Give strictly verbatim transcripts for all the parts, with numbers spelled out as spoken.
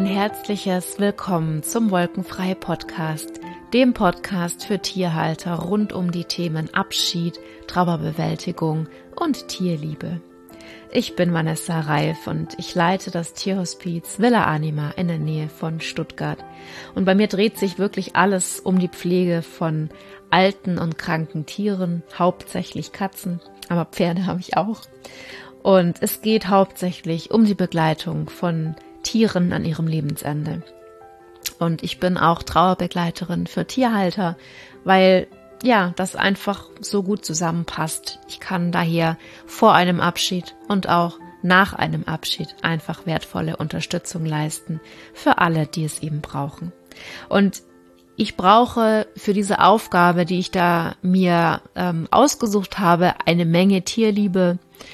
herzliches Willkommen zum Wolkenfrei Podcast, dem Podcast für Tierhalter rund um die Themen Abschied, Trauerbewältigung und Tierliebe. Ich bin Vanessa Reif und ich leite das Tierhospiz Villa Anima in der Nähe von Stuttgart. Und bei mir dreht sich wirklich alles um die Pflege von alten und kranken Tieren, hauptsächlich Katzen, aber Pferde habe ich auch. Und es geht hauptsächlich um die Begleitung von Tieren an ihrem Lebensende. Und ich bin auch Trauerbegleiterin für Tierhalter, weil ja, das einfach so gut zusammenpasst. Ich kann daher vor einem Abschied und auch nach einem Abschied einfach wertvolle Unterstützung leisten für alle, die es eben brauchen. Und ich brauche für diese Aufgabe, die ich da mir ähm, ausgesucht habe, eine Menge Tierliebe.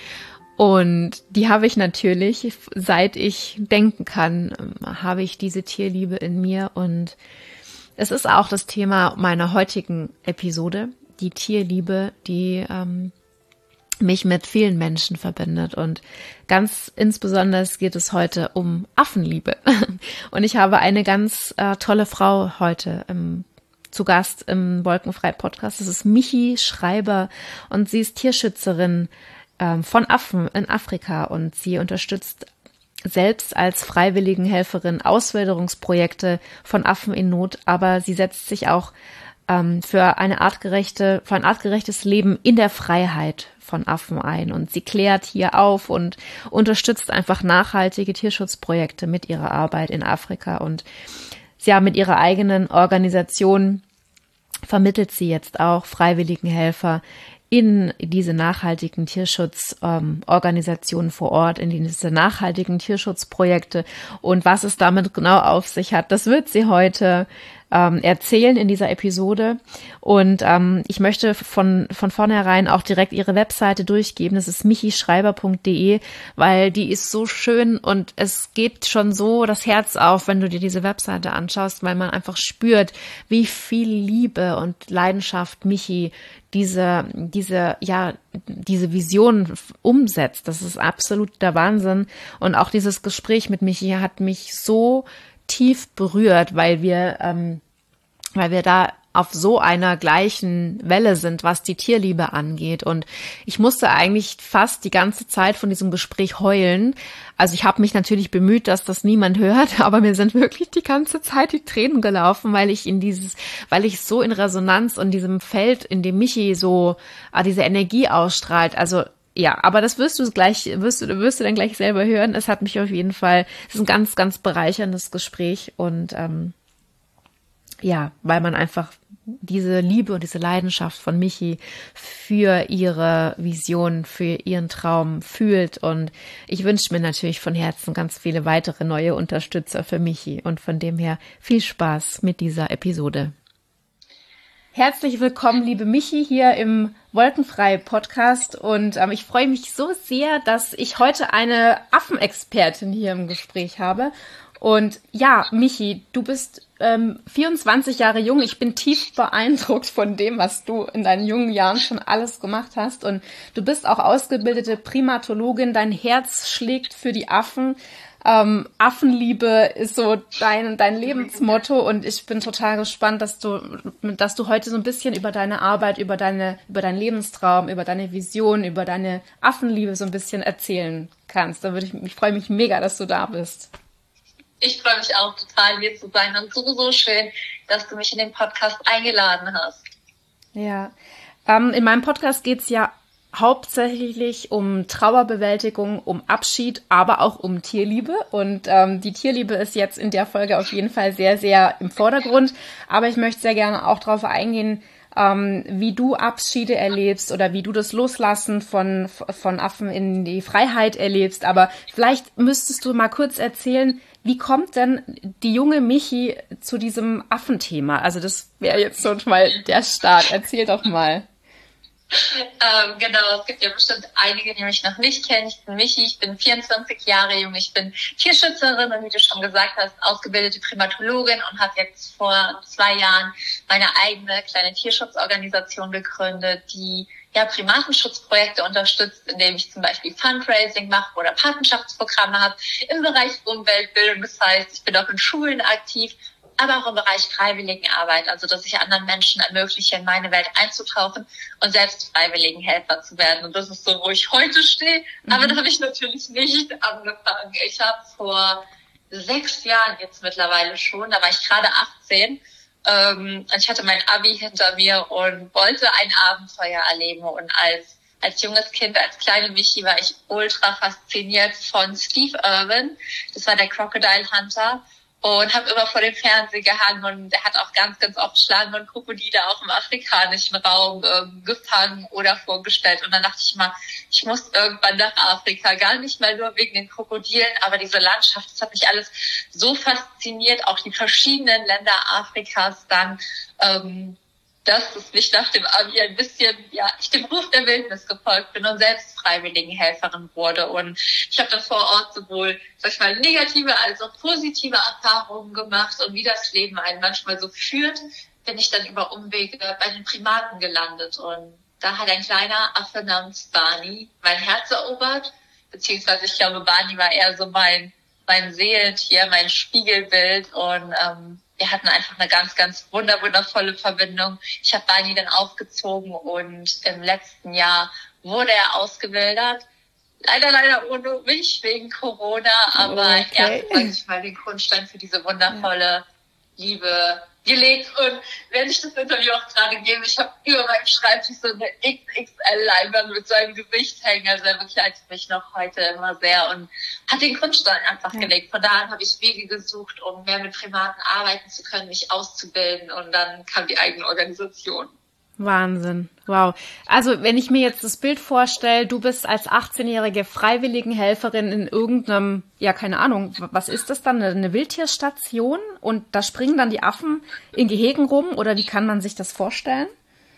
Und die habe ich natürlich, seit ich denken kann, habe ich diese Tierliebe in mir. Und es ist auch das Thema meiner heutigen Episode, die Tierliebe, die ähm, mich mit vielen Menschen verbindet. Und ganz insbesondere geht es heute um Affenliebe. Und ich habe eine ganz äh, tolle Frau heute im zu Gast im Wolkenfrei Podcast. Das ist Michi Schreiber und sie ist Tierschützerin ähm, von Affen in Afrika und sie unterstützt selbst als Freiwilligenhelferin Auswilderungsprojekte von Affen in Not, aber sie setzt sich auch ähm, für eine artgerechte, für ein artgerechtes Leben in der Freiheit von Affen ein und sie klärt hier auf und unterstützt einfach nachhaltige Tierschutzprojekte mit ihrer Arbeit in Afrika und ja, mit ihrer eigenen Organisation vermittelt sie jetzt auch Freiwilligenhelfer in diese nachhaltigen Tierschutzorganisationen ähm, vor Ort, in diese nachhaltigen Tierschutzprojekte. Und was es damit genau auf sich hat, das wird sie heute ähm, erzählen in dieser Episode. Und ähm, ich möchte von von vornherein auch direkt ihre Webseite durchgeben. Das ist michi schreiber punkt de, weil die ist so schön und es geht schon so das Herz auf, wenn du dir diese Webseite anschaust, weil man einfach spürt, wie viel Liebe und Leidenschaft Michi diese, diese, ja, diese Vision umsetzt. Das ist absolut der Wahnsinn. Und auch dieses Gespräch mit Michi hat mich so tief berührt, weil wir, ähm, weil wir da auf so einer gleichen Welle sind, was die Tierliebe angeht. Und ich musste eigentlich fast die ganze Zeit von diesem Gespräch heulen. Also ich habe mich natürlich bemüht, dass das niemand hört, aber mir sind wirklich die ganze Zeit die Tränen gelaufen, weil ich in dieses, weil ich so in Resonanz und diesem Feld, in dem Michi so ah, diese Energie ausstrahlt. Also ja, aber das wirst du gleich, wirst du, wirst du dann gleich selber hören. Es hat mich auf jeden Fall, es ist ein ganz, ganz bereicherndes Gespräch und ähm, ja, weil man einfach diese Liebe und diese Leidenschaft von Michi für ihre Vision, für ihren Traum fühlt. Und ich wünsche mir natürlich von Herzen ganz viele weitere neue Unterstützer für Michi. Und von dem her viel Spaß mit dieser Episode. Herzlich willkommen, liebe Michi, hier im Wolkenfrei Podcast. Und ähm, ich freue mich so sehr, dass ich heute eine Affenexpertin hier im Gespräch habe. Und ja, Michi, du bist ähm, vierundzwanzig Jahre jung. Ich bin tief beeindruckt von dem, was du in deinen jungen Jahren schon alles gemacht hast. Und du bist auch ausgebildete Primatologin. Dein Herz schlägt für die Affen. Ähm, Affenliebe ist so dein, dein Lebensmotto. Und ich bin total gespannt, dass du, dass du heute so ein bisschen über deine Arbeit, über deine, über deinen Lebenstraum, über deine Vision, über deine Affenliebe so ein bisschen erzählen kannst. Da würde ich, ich freue mich mega, dass du da bist. Ich freue mich auch total, hier zu sein und so, so schön, dass du mich in den Podcast eingeladen hast. Ja, ähm, in meinem Podcast geht's ja hauptsächlich um Trauerbewältigung, um Abschied, aber auch um Tierliebe. Und ähm, die Tierliebe ist jetzt in der Folge auf jeden Fall sehr, sehr im Vordergrund. Aber ich möchte sehr gerne auch darauf eingehen, ähm, wie du Abschiede erlebst oder wie du das Loslassen von, von Affen in die Freiheit erlebst. Aber vielleicht müsstest du mal kurz erzählen, wie kommt denn die junge Michi zu diesem Affenthema? Also das wäre jetzt so mal der Start. Erzähl doch mal. Ähm, genau, es gibt ja bestimmt einige, die mich noch nicht kennen. Ich bin Michi, ich bin vierundzwanzig Jahre jung, ich bin Tierschützerin und wie du schon gesagt hast, ausgebildete Primatologin und habe jetzt vor zwei Jahren meine eigene kleine Tierschutzorganisation gegründet, die ja, Primatenschutzprojekte unterstützt, indem ich zum Beispiel Fundraising mache oder Patenschaftsprogramme habe im Bereich Umweltbildung. Das heißt, ich bin auch in Schulen aktiv, aber auch im Bereich Freiwilligenarbeit, also dass ich anderen Menschen ermögliche, in meine Welt einzutauchen und selbst Freiwilligenhelfer zu werden. Und das ist so, wo ich heute stehe. Mhm. Aber da habe ich natürlich nicht angefangen. Ich habe vor sechs Jahren jetzt mittlerweile schon, da war ich gerade achtzehn, ähm, ich hatte mein Abi hinter mir und wollte ein Abenteuer erleben. Und als als junges Kind, als kleine Michi, war ich ultra fasziniert von Steve Irwin. Das war der Crocodile Hunter. Und habe immer vor dem Fernseher gehangen und er hat auch ganz, ganz oft Schlangen und Krokodile auch im afrikanischen Raum ähm, gefangen oder vorgestellt. Und dann dachte ich mal, ich muss irgendwann nach Afrika, gar nicht mal nur wegen den Krokodilen, aber diese Landschaft, das hat mich alles so fasziniert, auch die verschiedenen Länder Afrikas dann, ähm, dass es mich nach dem Abi ein bisschen, ja, ich dem Ruf der Wildnis gefolgt bin und selbst Freiwilligenhelferin wurde. Und ich habe dann vor Ort sowohl, sag ich mal, negative als auch positive Erfahrungen gemacht. Und wie das Leben einen manchmal so führt, bin ich dann über Umwege bei den Primaten gelandet. Und da hat ein kleiner Affe namens Barney mein Herz erobert. Beziehungsweise ich glaube, Barney war eher so mein, mein Seelentier, mein Spiegelbild. Und ähm, wir hatten einfach eine ganz, ganz wunder, wundervolle Verbindung. Ich habe Barney dann aufgezogen und im letzten Jahr wurde er ausgewildert. Leider, leider ohne mich wegen Corona, aber okay. Er hat, sag ich mal, den Grundstein für diese wundervolle Liebe gelegt. Und während ich das Interview auch gerade gebe, ich habe über meinem Schreibtisch so eine X X L-Leinwand mit seinem Gesicht hängen. Also er begleitet mich noch heute immer sehr und hat den Grundstein einfach ja. gelegt. Von da an habe ich Wege gesucht, um mehr mit Primaten arbeiten zu können, mich auszubilden. Und dann kam die eigene Organisation. Wahnsinn. Wow. Also wenn ich mir jetzt das Bild vorstelle, du bist als achtzehnjährige Freiwilligenhelferin in irgendeinem, ja keine Ahnung, was ist das dann, eine Wildtierstation? Und da springen dann die Affen in Gehegen rum oder wie kann man sich das vorstellen?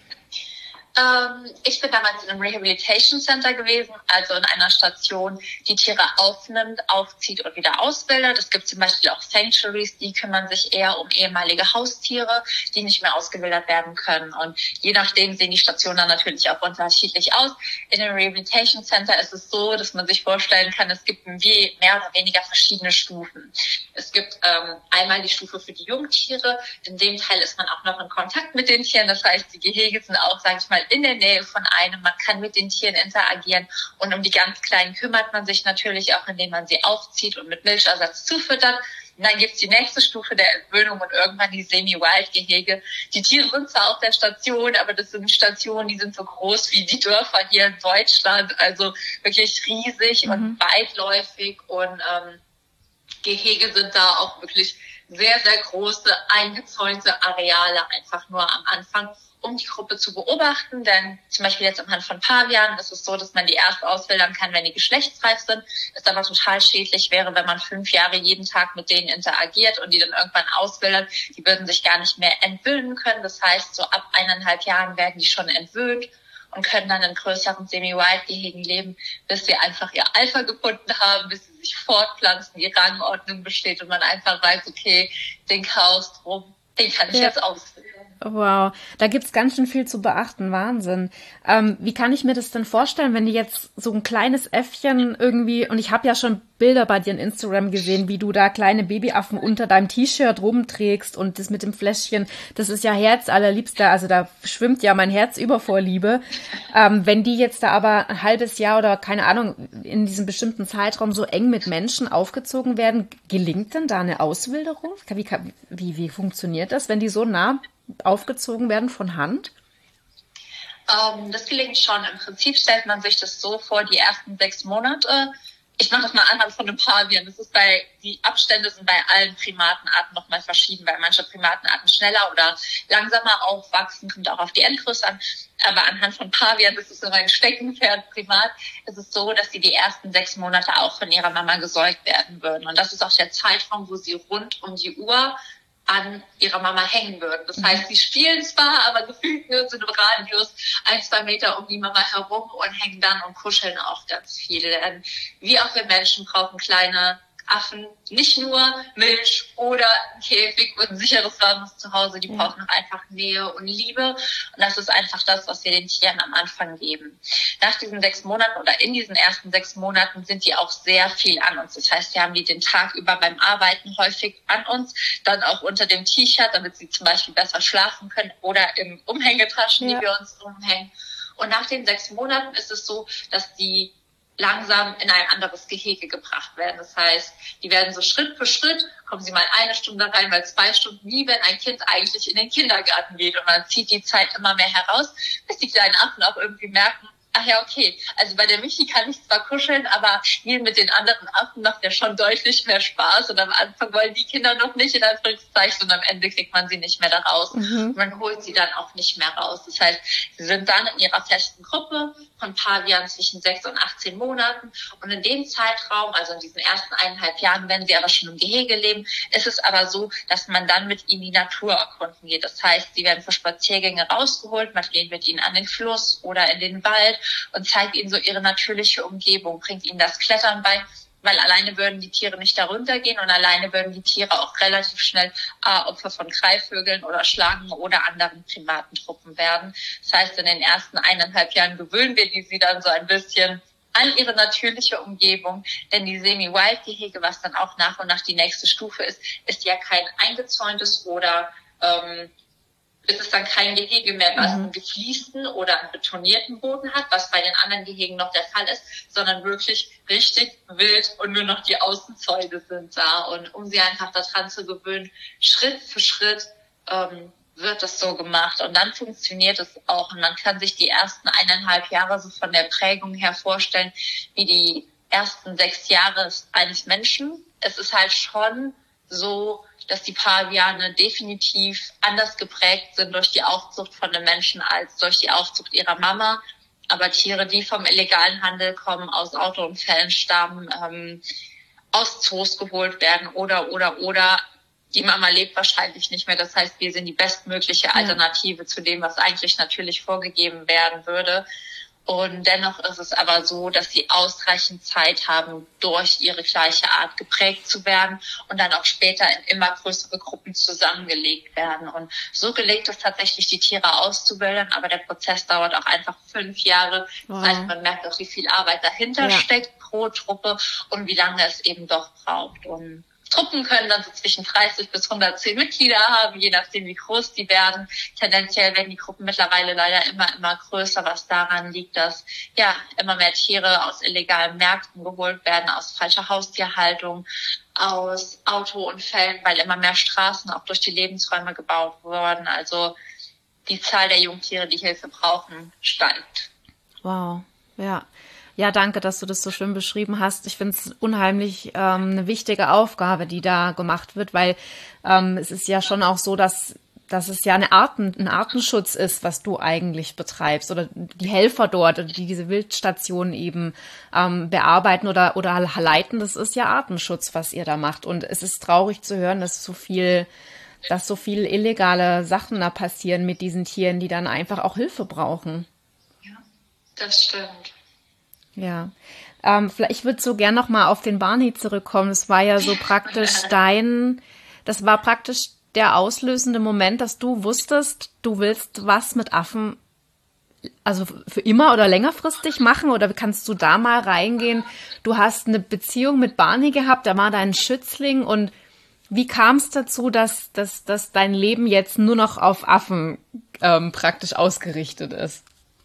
Ähm, ich bin damals in einem Rehabilitation Center gewesen, also in einer Station, die Tiere aufnimmt, aufzieht und wieder ausbildet. Es gibt zum Beispiel auch Sanctuaries, die kümmern sich eher um ehemalige Haustiere, die nicht mehr ausgewildert werden können. Und je nachdem sehen die Stationen dann natürlich auch unterschiedlich aus. In einem Rehabilitation Center ist es so, dass man sich vorstellen kann, es gibt wie mehr oder weniger verschiedene Stufen. Es gibt ähm, einmal die Stufe für die Jungtiere. In dem Teil ist man auch noch in Kontakt mit den Tieren. Das heißt, die Gehege sind auch, sage ich mal, in der Nähe von einem. Man kann mit den Tieren interagieren und um die ganz Kleinen kümmert man sich natürlich auch, indem man sie aufzieht und mit Milchersatz zufüttert. Und dann gibt's die nächste Stufe der Entwöhnung und irgendwann die Semi-Wild-Gehege. Die Tiere sind zwar auf der Station, aber das sind Stationen, die sind so groß wie die Dörfer hier in Deutschland, also wirklich riesig mhm. und weitläufig und ähm, Gehege sind da auch wirklich sehr, sehr große, eingezäunte Areale einfach nur am Anfang, um die Gruppe zu beobachten. Denn zum Beispiel jetzt anhand von Pavianen ist es so, dass man die erst auswildern kann, wenn die geschlechtsreif sind. Es aber total schädlich wäre, wenn man fünf Jahre jeden Tag mit denen interagiert und die dann irgendwann auswildert. Die würden sich gar nicht mehr entwöhnen können. Das heißt, so ab eineinhalb Jahren werden die schon entwöhnt und können dann in größeren Semi-Wild-Gehegen leben, bis sie einfach ihr Alpha gefunden haben, bis sie sich fortpflanzen, die Rangordnung besteht und man einfach weiß, okay, den Chaos drum, den kann ich ja. jetzt auswildern. Wow, da gibt's ganz schön viel zu beachten, Wahnsinn. Ähm, wie kann ich mir das denn vorstellen, wenn die jetzt so ein kleines Äffchen irgendwie, und ich habe ja schon Bilder bei dir in Instagram gesehen, wie du da kleine Babyaffen unter deinem T-Shirt rumträgst und das mit dem Fläschchen, das ist ja Herzallerliebster, also da schwimmt ja mein Herz über vor Liebe. Ähm, wenn die jetzt da aber ein halbes Jahr oder keine Ahnung, in diesem bestimmten Zeitraum so eng mit Menschen aufgezogen werden, gelingt denn da eine Auswilderung? Wie, wie, wie funktioniert das, wenn die so nah aufgezogen werden von Hand? Ähm, das gelingt schon. Im Prinzip stellt man sich das so vor, die ersten sechs Monate. Ich mache das mal anhand von einem Pavian. Das ist bei, die Abstände sind bei allen Primatenarten nochmal verschieden, weil manche Primatenarten schneller oder langsamer aufwachsen, kommt auch auf die Endgröße an. Aber anhand von Pavian, das ist so mein Steckenpferd Primat, ist es so, dass sie die ersten sechs Monate auch von ihrer Mama gesäugt werden würden. Und das ist auch der Zeitraum, wo sie rund um die Uhr an ihrer Mama hängen würden. Das heißt, sie spielen zwar, aber gefühlt nur so im Radius ein, zwei Meter um die Mama herum und hängen dann und kuscheln auch ganz viel. Denn wie auch wir Menschen brauchen kleine Affen nicht nur Milch oder ein Käfig und ein sicheres, warmes Zuhause, die ja. brauchen auch einfach Nähe und Liebe. Und das ist einfach das, was wir den Tieren am Anfang geben. Nach diesen sechs Monaten oder in diesen ersten sechs Monaten sind die auch sehr viel an uns. Das heißt, wir haben die den Tag über beim Arbeiten häufig an uns, dann auch unter dem T-Shirt, damit sie zum Beispiel besser schlafen können oder im Umhängetaschen, ja. die wir uns umhängen. Und nach den sechs Monaten ist es so, dass die langsam in ein anderes Gehege gebracht werden. Das heißt, die werden so Schritt für Schritt, kommen sie mal eine Stunde rein, mal zwei Stunden, wie wenn ein Kind eigentlich in den Kindergarten geht. Und man zieht die Zeit immer mehr heraus, bis die kleinen Affen auch irgendwie merken, ach ja, okay, also bei der Michi kann ich zwar kuscheln, aber Spielen mit den anderen Affen macht ja schon deutlich mehr Spaß. Und am Anfang wollen die Kinder noch nicht, in Anführungszeichen, und am Ende kriegt man sie nicht mehr da raus. Mhm. Man holt sie dann auch nicht mehr raus. Das heißt, sie sind dann in ihrer festen Gruppe von Pavianen zwischen sechs und achtzehn Monaten. Und in dem Zeitraum, also in diesen ersten eineinhalb Jahren, wenn sie aber schon im Gehege leben, ist es aber so, dass man dann mit ihnen die Natur erkunden geht. Das heißt, sie werden für Spaziergänge rausgeholt, man geht mit ihnen an den Fluss oder in den Wald und zeigt ihnen so ihre natürliche Umgebung, bringt ihnen das Klettern bei, weil alleine würden die Tiere nicht darunter gehen und alleine würden die Tiere auch relativ schnell äh, Opfer von Greifvögeln oder Schlangen oder anderen Primatentruppen werden. Das heißt, in den ersten eineinhalb Jahren gewöhnen wir die sie dann so ein bisschen an ihre natürliche Umgebung, denn die Semi-Wild-Gehege, was dann auch nach und nach die nächste Stufe ist, ist ja kein eingezäuntes oder ähm, ist es dann kein Gehege mehr, was einen gefliesten oder einen betonierten Boden hat, was bei den anderen Gehegen noch der Fall ist, sondern wirklich richtig wild und nur noch die Außenzäune sind da. Und um sie einfach daran zu gewöhnen, Schritt für Schritt ähm, wird das so gemacht. Und dann funktioniert es auch. Und man kann sich die ersten eineinhalb Jahre so von der Prägung her vorstellen, wie die ersten sechs Jahre eines Menschen. Es ist halt schon so, dass die Paviane definitiv anders geprägt sind durch die Aufzucht von den Menschen als durch die Aufzucht ihrer Mama. Aber Tiere, die vom illegalen Handel kommen, aus Autounfällen stammen, ähm, aus Zoos geholt werden oder, oder, oder, die Mama lebt wahrscheinlich nicht mehr. Das heißt, wir sind die bestmögliche Alternative ja. zu dem, was eigentlich natürlich vorgegeben werden würde. Und dennoch ist es aber so, dass sie ausreichend Zeit haben, durch ihre gleiche Art geprägt zu werden und dann auch später in immer größere Gruppen zusammengelegt werden. Und so gelingt es tatsächlich, die Tiere auszubilden, aber der Prozess dauert auch einfach fünf Jahre. Wow. Das heißt, man merkt auch, wie viel Arbeit dahinter ja. steckt pro Truppe und wie lange es eben doch braucht. Und Truppen können dann so zwischen dreißig bis hundertzehn Mitglieder haben, je nachdem wie groß die werden. Tendenziell werden die Gruppen mittlerweile leider immer, immer größer, was daran liegt, dass ja immer mehr Tiere aus illegalen Märkten geholt werden, aus falscher Haustierhaltung, aus Autounfällen, weil immer mehr Straßen auch durch die Lebensräume gebaut wurden. Also die Zahl der Jungtiere, die Hilfe brauchen, steigt. Wow, ja. Ja, danke, dass du das so schön beschrieben hast. Ich finde es unheimlich ähm, eine wichtige Aufgabe, die da gemacht wird, weil ähm, es ist ja schon auch so, dass, dass es ja eine Arten, ein Artenschutz ist, was du eigentlich betreibst oder die Helfer dort, die diese Wildstationen eben ähm, bearbeiten oder, oder leiten. Das ist ja Artenschutz, was ihr da macht. Und es ist traurig zu hören, dass so viel, dass so viel illegale Sachen da passieren mit diesen Tieren, die dann einfach auch Hilfe brauchen. Ja, das stimmt. Ja, ähm, vielleicht, ich würde so gern noch mal auf den Barney zurückkommen. Es war ja so praktisch dein, das war praktisch der auslösende Moment, dass du wusstest, du willst was mit Affen, also für immer oder längerfristig machen, oder kannst du da mal reingehen? Du hast eine Beziehung mit Barney gehabt, der war dein Schützling, und wie kam es dazu, dass, dass, dass dein Leben jetzt nur noch auf Affen ähm, praktisch ausgerichtet ist?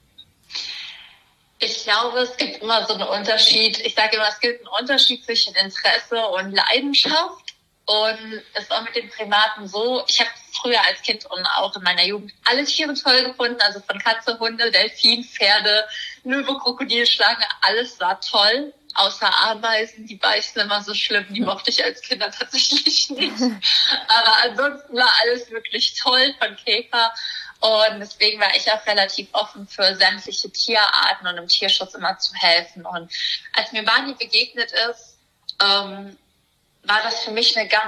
Ich glaube, es gibt immer so einen Unterschied. Ich sage immer, es gibt einen Unterschied zwischen Interesse und Leidenschaft. Und es war mit den Primaten so, ich habe früher als Kind und auch in meiner Jugend alle Tiere toll gefunden. Also von Katze, Hunde, Delfin, Pferde, Löwe, Krokodil, Schlange, alles war toll. Außer Ameisen, die beißen immer so schlimm, die mochte ich als Kinder tatsächlich nicht. Aber ansonsten war alles wirklich toll, von Käfer. Und deswegen war ich auch relativ offen für sämtliche Tierarten und im Tierschutz immer zu helfen. Und als mir Barney begegnet ist, ähm, war das für mich eine ganz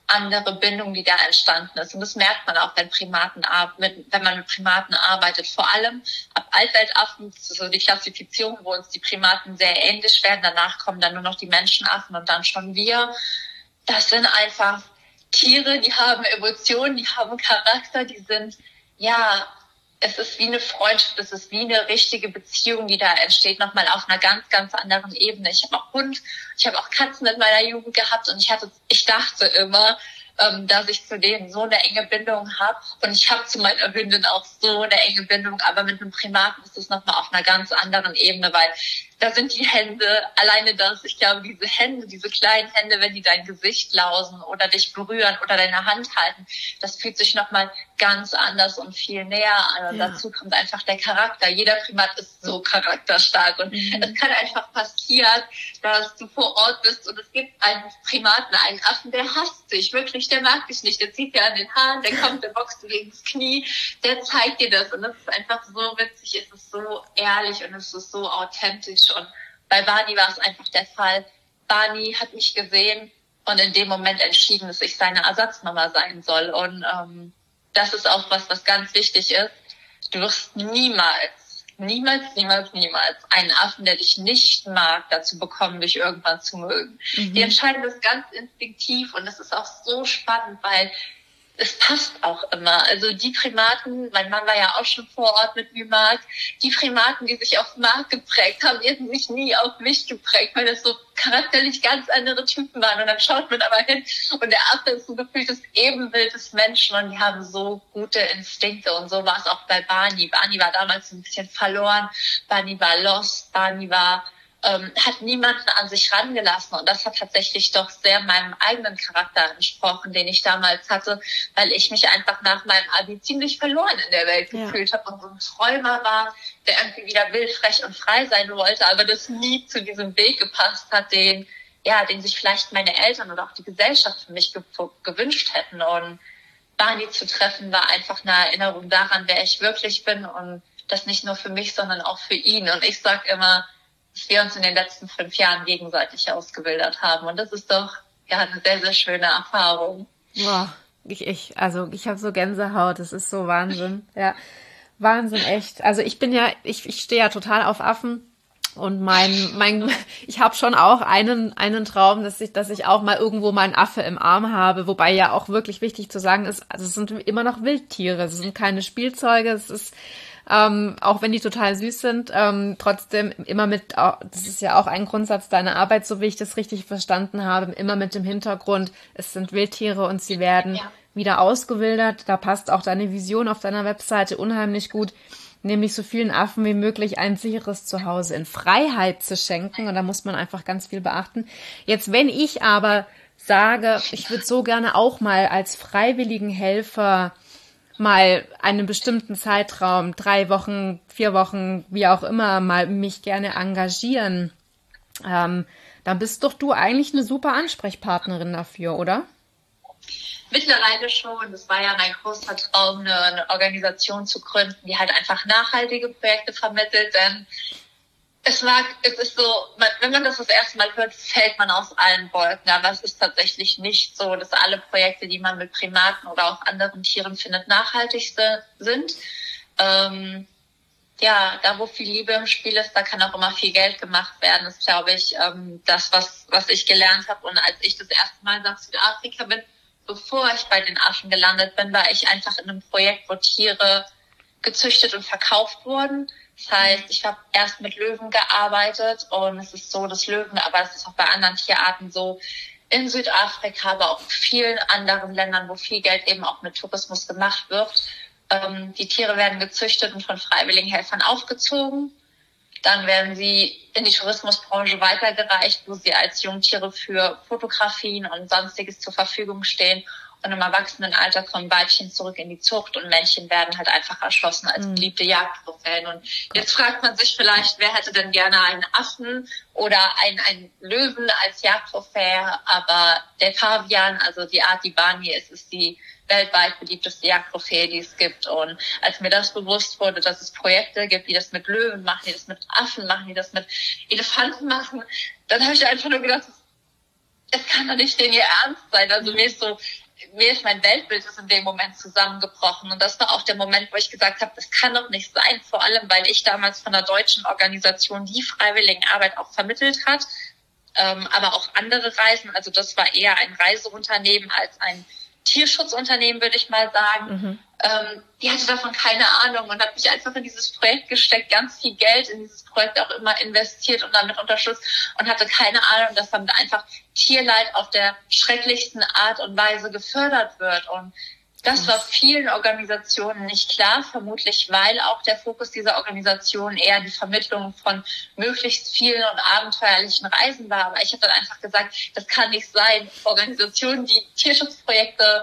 andere Bindung, die da entstanden ist. Und das merkt man auch, wenn Primaten mit, wenn man mit Primaten arbeitet. Vor allem ab Altweltaffen, das ist so die Klassifizierung, wo uns die Primaten sehr ähnlich werden. Danach kommen dann nur noch die Menschenaffen und dann schon wir. Das sind einfach Tiere, die haben Emotionen, die haben Charakter, die sind, ja, es ist wie eine Freundschaft, es ist wie eine richtige Beziehung, die da entsteht, nochmal auf einer ganz, ganz anderen Ebene. Ich habe auch Hund, ich habe auch Katzen in meiner Jugend gehabt und ich hatte, ich dachte immer, ähm, dass ich zu denen so eine enge Bindung habe. Und ich habe zu meiner Hündin auch so eine enge Bindung, aber mit einem Primaten ist es nochmal auf einer ganz anderen Ebene, weil da sind die Hände, alleine das, ich glaube, diese Hände, diese kleinen Hände, wenn die dein Gesicht lausen oder dich berühren oder deine Hand halten, das fühlt sich nochmal ganz anders und viel näher an. Und ja. Dazu kommt einfach der Charakter. Jeder Primat ist so charakterstark. Und mhm. es kann einfach passieren, dass du vor Ort bist und es gibt einen Primaten, einen Affen, der hasst dich. Wirklich, der mag dich nicht. Der zieht dir an den Haaren, der kommt, der boxt dir gegen das Knie, der zeigt dir das. Und das ist einfach so witzig, es ist so ehrlich und es ist so authentisch. Und bei Barney war es einfach der Fall. Barney hat mich gesehen und in dem Moment entschieden, dass ich seine Ersatzmama sein soll. Und ähm, das ist auch was, was ganz wichtig ist. Du wirst niemals, niemals, niemals, niemals einen Affen, der dich nicht mag, dazu bekommen, dich irgendwann zu mögen. Mhm. Die entscheiden das ganz instinktiv und das ist auch so spannend, weil es passt auch immer. Also die Primaten, mein Mann war ja auch schon vor Ort mit mir, Marc, die Primaten, die sich auf Marc geprägt haben, die hätten sich nie auf mich geprägt, weil das so charakterlich ganz andere Typen waren. Und dann schaut man aber hin und der Affe ist so gefühltes Ebenbild des Menschen und die haben so gute Instinkte. Und so war es auch bei Barney. Barney war damals ein bisschen verloren, Barney war lost, Barney war Ähm, hat niemanden an sich rangelassen und das hat tatsächlich doch sehr meinem eigenen Charakter entsprochen, den ich damals hatte, weil ich mich einfach nach meinem Abi ziemlich verloren in der Welt ja. gefühlt habe und so ein Träumer war, der irgendwie wieder wild, frech und frei sein wollte, aber das nie zu diesem Weg gepasst hat, den ja, den sich vielleicht meine Eltern oder auch die Gesellschaft für mich ge- gewünscht hätten. Und Barney zu treffen war einfach eine Erinnerung daran, wer ich wirklich bin und das nicht nur für mich, sondern auch für ihn. Und ich sag immer, dass wir uns in den letzten fünf Jahren gegenseitig ausgebildet haben. Und das ist doch ja eine sehr, sehr schöne Erfahrung. Boah, ich, ich, also ich habe so Gänsehaut, das ist so Wahnsinn. Ja, Wahnsinn, echt. Also ich bin ja, ich, ich stehe ja total auf Affen. Und mein, mein, ich habe schon auch einen, einen Traum, dass ich, dass ich auch mal irgendwo meinen Affe im Arm habe. Wobei ja auch wirklich wichtig zu sagen ist, also es sind immer noch Wildtiere, es sind keine Spielzeuge, es ist, ähm, auch wenn die total süß sind, ähm, trotzdem immer mit, das ist ja auch ein Grundsatz deiner Arbeit, so wie ich das richtig verstanden habe, immer mit dem Hintergrund, es sind Wildtiere und sie werden ja. wieder ausgewildert. Da passt auch deine Vision auf deiner Webseite unheimlich gut, nämlich so vielen Affen wie möglich ein sicheres Zuhause in Freiheit zu schenken. Und da muss man einfach ganz viel beachten. Jetzt, wenn ich aber sage, ich würde so gerne auch mal als freiwilligen Helfer mal einen bestimmten Zeitraum, drei Wochen, vier Wochen, wie auch immer, mal mich gerne engagieren, ähm, dann bist doch du eigentlich eine super Ansprechpartnerin dafür, oder? Mittlerweile schon. Das war ja mein großer Traum, eine Organisation zu gründen, die halt einfach nachhaltige Projekte vermittelt. Denn es mag, es ist so, wenn man das das erste Mal hört, fällt man aus allen Wolken. Aber es ist tatsächlich nicht so, dass alle Projekte, die man mit Primaten oder auch anderen Tieren findet, nachhaltig sind. Ähm, ja, da wo viel Liebe im Spiel ist, da kann auch immer viel Geld gemacht werden. Das ist, glaube ich, ähm, das, was, was ich gelernt habe. Und als ich das erste Mal nach Südafrika bin, bevor ich bei den Affen gelandet bin, war ich einfach in einem Projekt, wo Tiere gezüchtet und verkauft wurden. Das heißt, ich habe erst mit Löwen gearbeitet und es ist so, dass Löwen, aber es ist auch bei anderen Tierarten so, in Südafrika, aber auch in vielen anderen Ländern, wo viel Geld eben auch mit Tourismus gemacht wird. Ähm, die Tiere werden gezüchtet und von freiwilligen Helfern aufgezogen. Dann werden sie in die Tourismusbranche weitergereicht, wo sie als Jungtiere für Fotografien und Sonstiges zur Verfügung stehen. Und im Erwachsenenalter kommen Weibchen zurück in die Zucht und Männchen werden halt einfach erschossen als beliebte Jagdtrophäen. Und jetzt fragt man sich vielleicht, wer hätte denn gerne einen Affen oder einen, einen Löwen als Jagdtrophäe? Aber der Pavian, also die Art, die Barney ist, ist die weltweit beliebteste Jagdtrophäe, die es gibt. Und als mir das bewusst wurde, dass es Projekte gibt, die das mit Löwen machen, die das mit Affen machen, die das mit Elefanten machen, dann habe ich einfach nur gedacht, es kann doch nicht denn ihr Ernst sein. Also mir ist so mir ist mein Weltbild ist in dem Moment zusammengebrochen. Und das war auch der Moment, wo ich gesagt habe, das kann doch nicht sein. Vor allem, weil ich damals von einer deutschen Organisation die Freiwilligenarbeit auch vermittelt hat, ähm, aber auch andere Reisen. Also das war eher ein Reiseunternehmen als ein Tierschutzunternehmen, würde ich mal sagen. Mhm. Ähm, die hatte davon keine Ahnung und hat mich einfach in dieses Projekt gesteckt, ganz viel Geld in dieses Projekt auch immer investiert und damit unterstützt und hatte keine Ahnung, dass damit einfach Tierleid auf der schrecklichsten Art und Weise gefördert wird. Und das war vielen Organisationen nicht klar, vermutlich weil auch der Fokus dieser Organisation eher die Vermittlung von möglichst vielen und abenteuerlichen Reisen war. Aber ich habe dann einfach gesagt, das kann nicht sein. Organisationen, die Tierschutzprojekte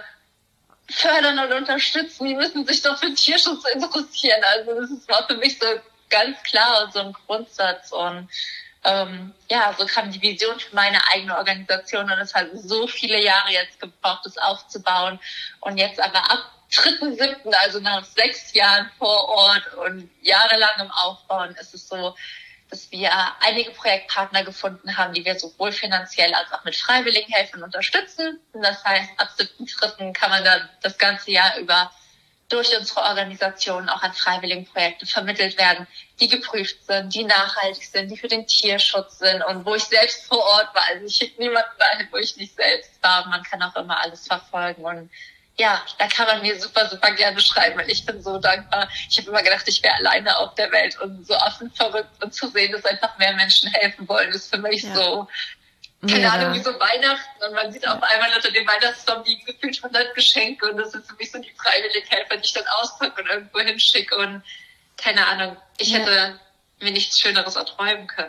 fördern und unterstützen, die müssen sich doch für Tierschutz interessieren. Also das war für mich so ganz klar und so ein Grundsatz. Und ähm, ja, so kam die Vision für meine eigene Organisation und es hat so viele Jahre jetzt gebraucht, das aufzubauen. Und jetzt aber ab dritten siebten, also nach sechs Jahren vor Ort und jahrelangem Aufbauen, ist es so, dass wir einige Projektpartner gefunden haben, die wir sowohl finanziell als auch mit Freiwilligenhelfern unterstützen. Und das heißt, ab siebten dritten kann man dann das ganze Jahr über durch unsere Organisation auch an Freiwilligenprojekte vermittelt werden, die geprüft sind, die nachhaltig sind, die für den Tierschutz sind und wo ich selbst vor Ort war. Also ich schicke niemanden dahin, wo ich nicht selbst war. Man kann auch immer alles verfolgen und ja, da kann man mir super, super gerne schreiben, weil ich bin so dankbar. Ich habe immer gedacht, ich wäre alleine auf der Welt und so offen verrückt und zu sehen, dass einfach mehr Menschen helfen wollen, ist für mich ja. so, keine ja. Ahnung, wie so Weihnachten und man sieht ja. auf einmal unter dem Weihnachtsbaum liegen gefühlt hundert Geschenke und das sind für mich so die Freiwilligenhelfer, die ich dann auspacke und irgendwo hinschicke und keine Ahnung, ich ja. hätte mir nichts Schöneres erträumen können.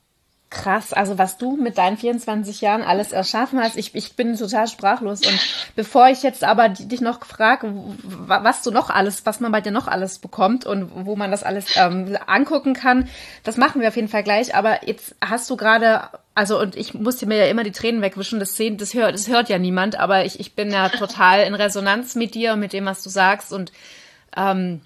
Krass, also was du mit deinen vierundzwanzig Jahren alles erschaffen hast, ich, ich bin total sprachlos. Und bevor ich jetzt aber dich noch frage, was du noch alles, was man bei dir noch alles bekommt und wo man das alles ähm, angucken kann, das machen wir auf jeden Fall gleich. Aber jetzt hast du gerade, also und ich musste mir ja immer die Tränen wegwischen, das sehen, das hört, das hört ja niemand, aber ich, ich bin ja total in Resonanz mit dir und mit dem, was du sagst und ähm,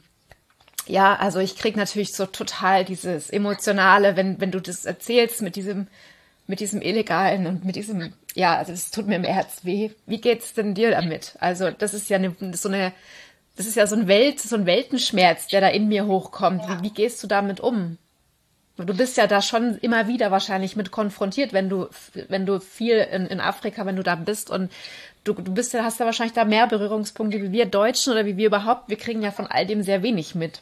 ja, also ich krieg natürlich so total dieses Emotionale, wenn wenn du das erzählst mit diesem mit diesem Illegalen und mit diesem, ja, also das tut mir im Herz weh. Wie geht's denn dir damit? Also das ist ja eine, so eine, das ist ja so ein Welt, so ein Weltenschmerz, der da in mir hochkommt. Wie, wie gehst du damit um? Du bist ja da schon immer wieder wahrscheinlich mit konfrontiert, wenn du wenn du viel in, in Afrika, wenn du da bist und du du bist ja, hast ja wahrscheinlich da mehr Berührungspunkte wie wir Deutschen oder wie wir überhaupt. Wir kriegen ja von all dem sehr wenig mit.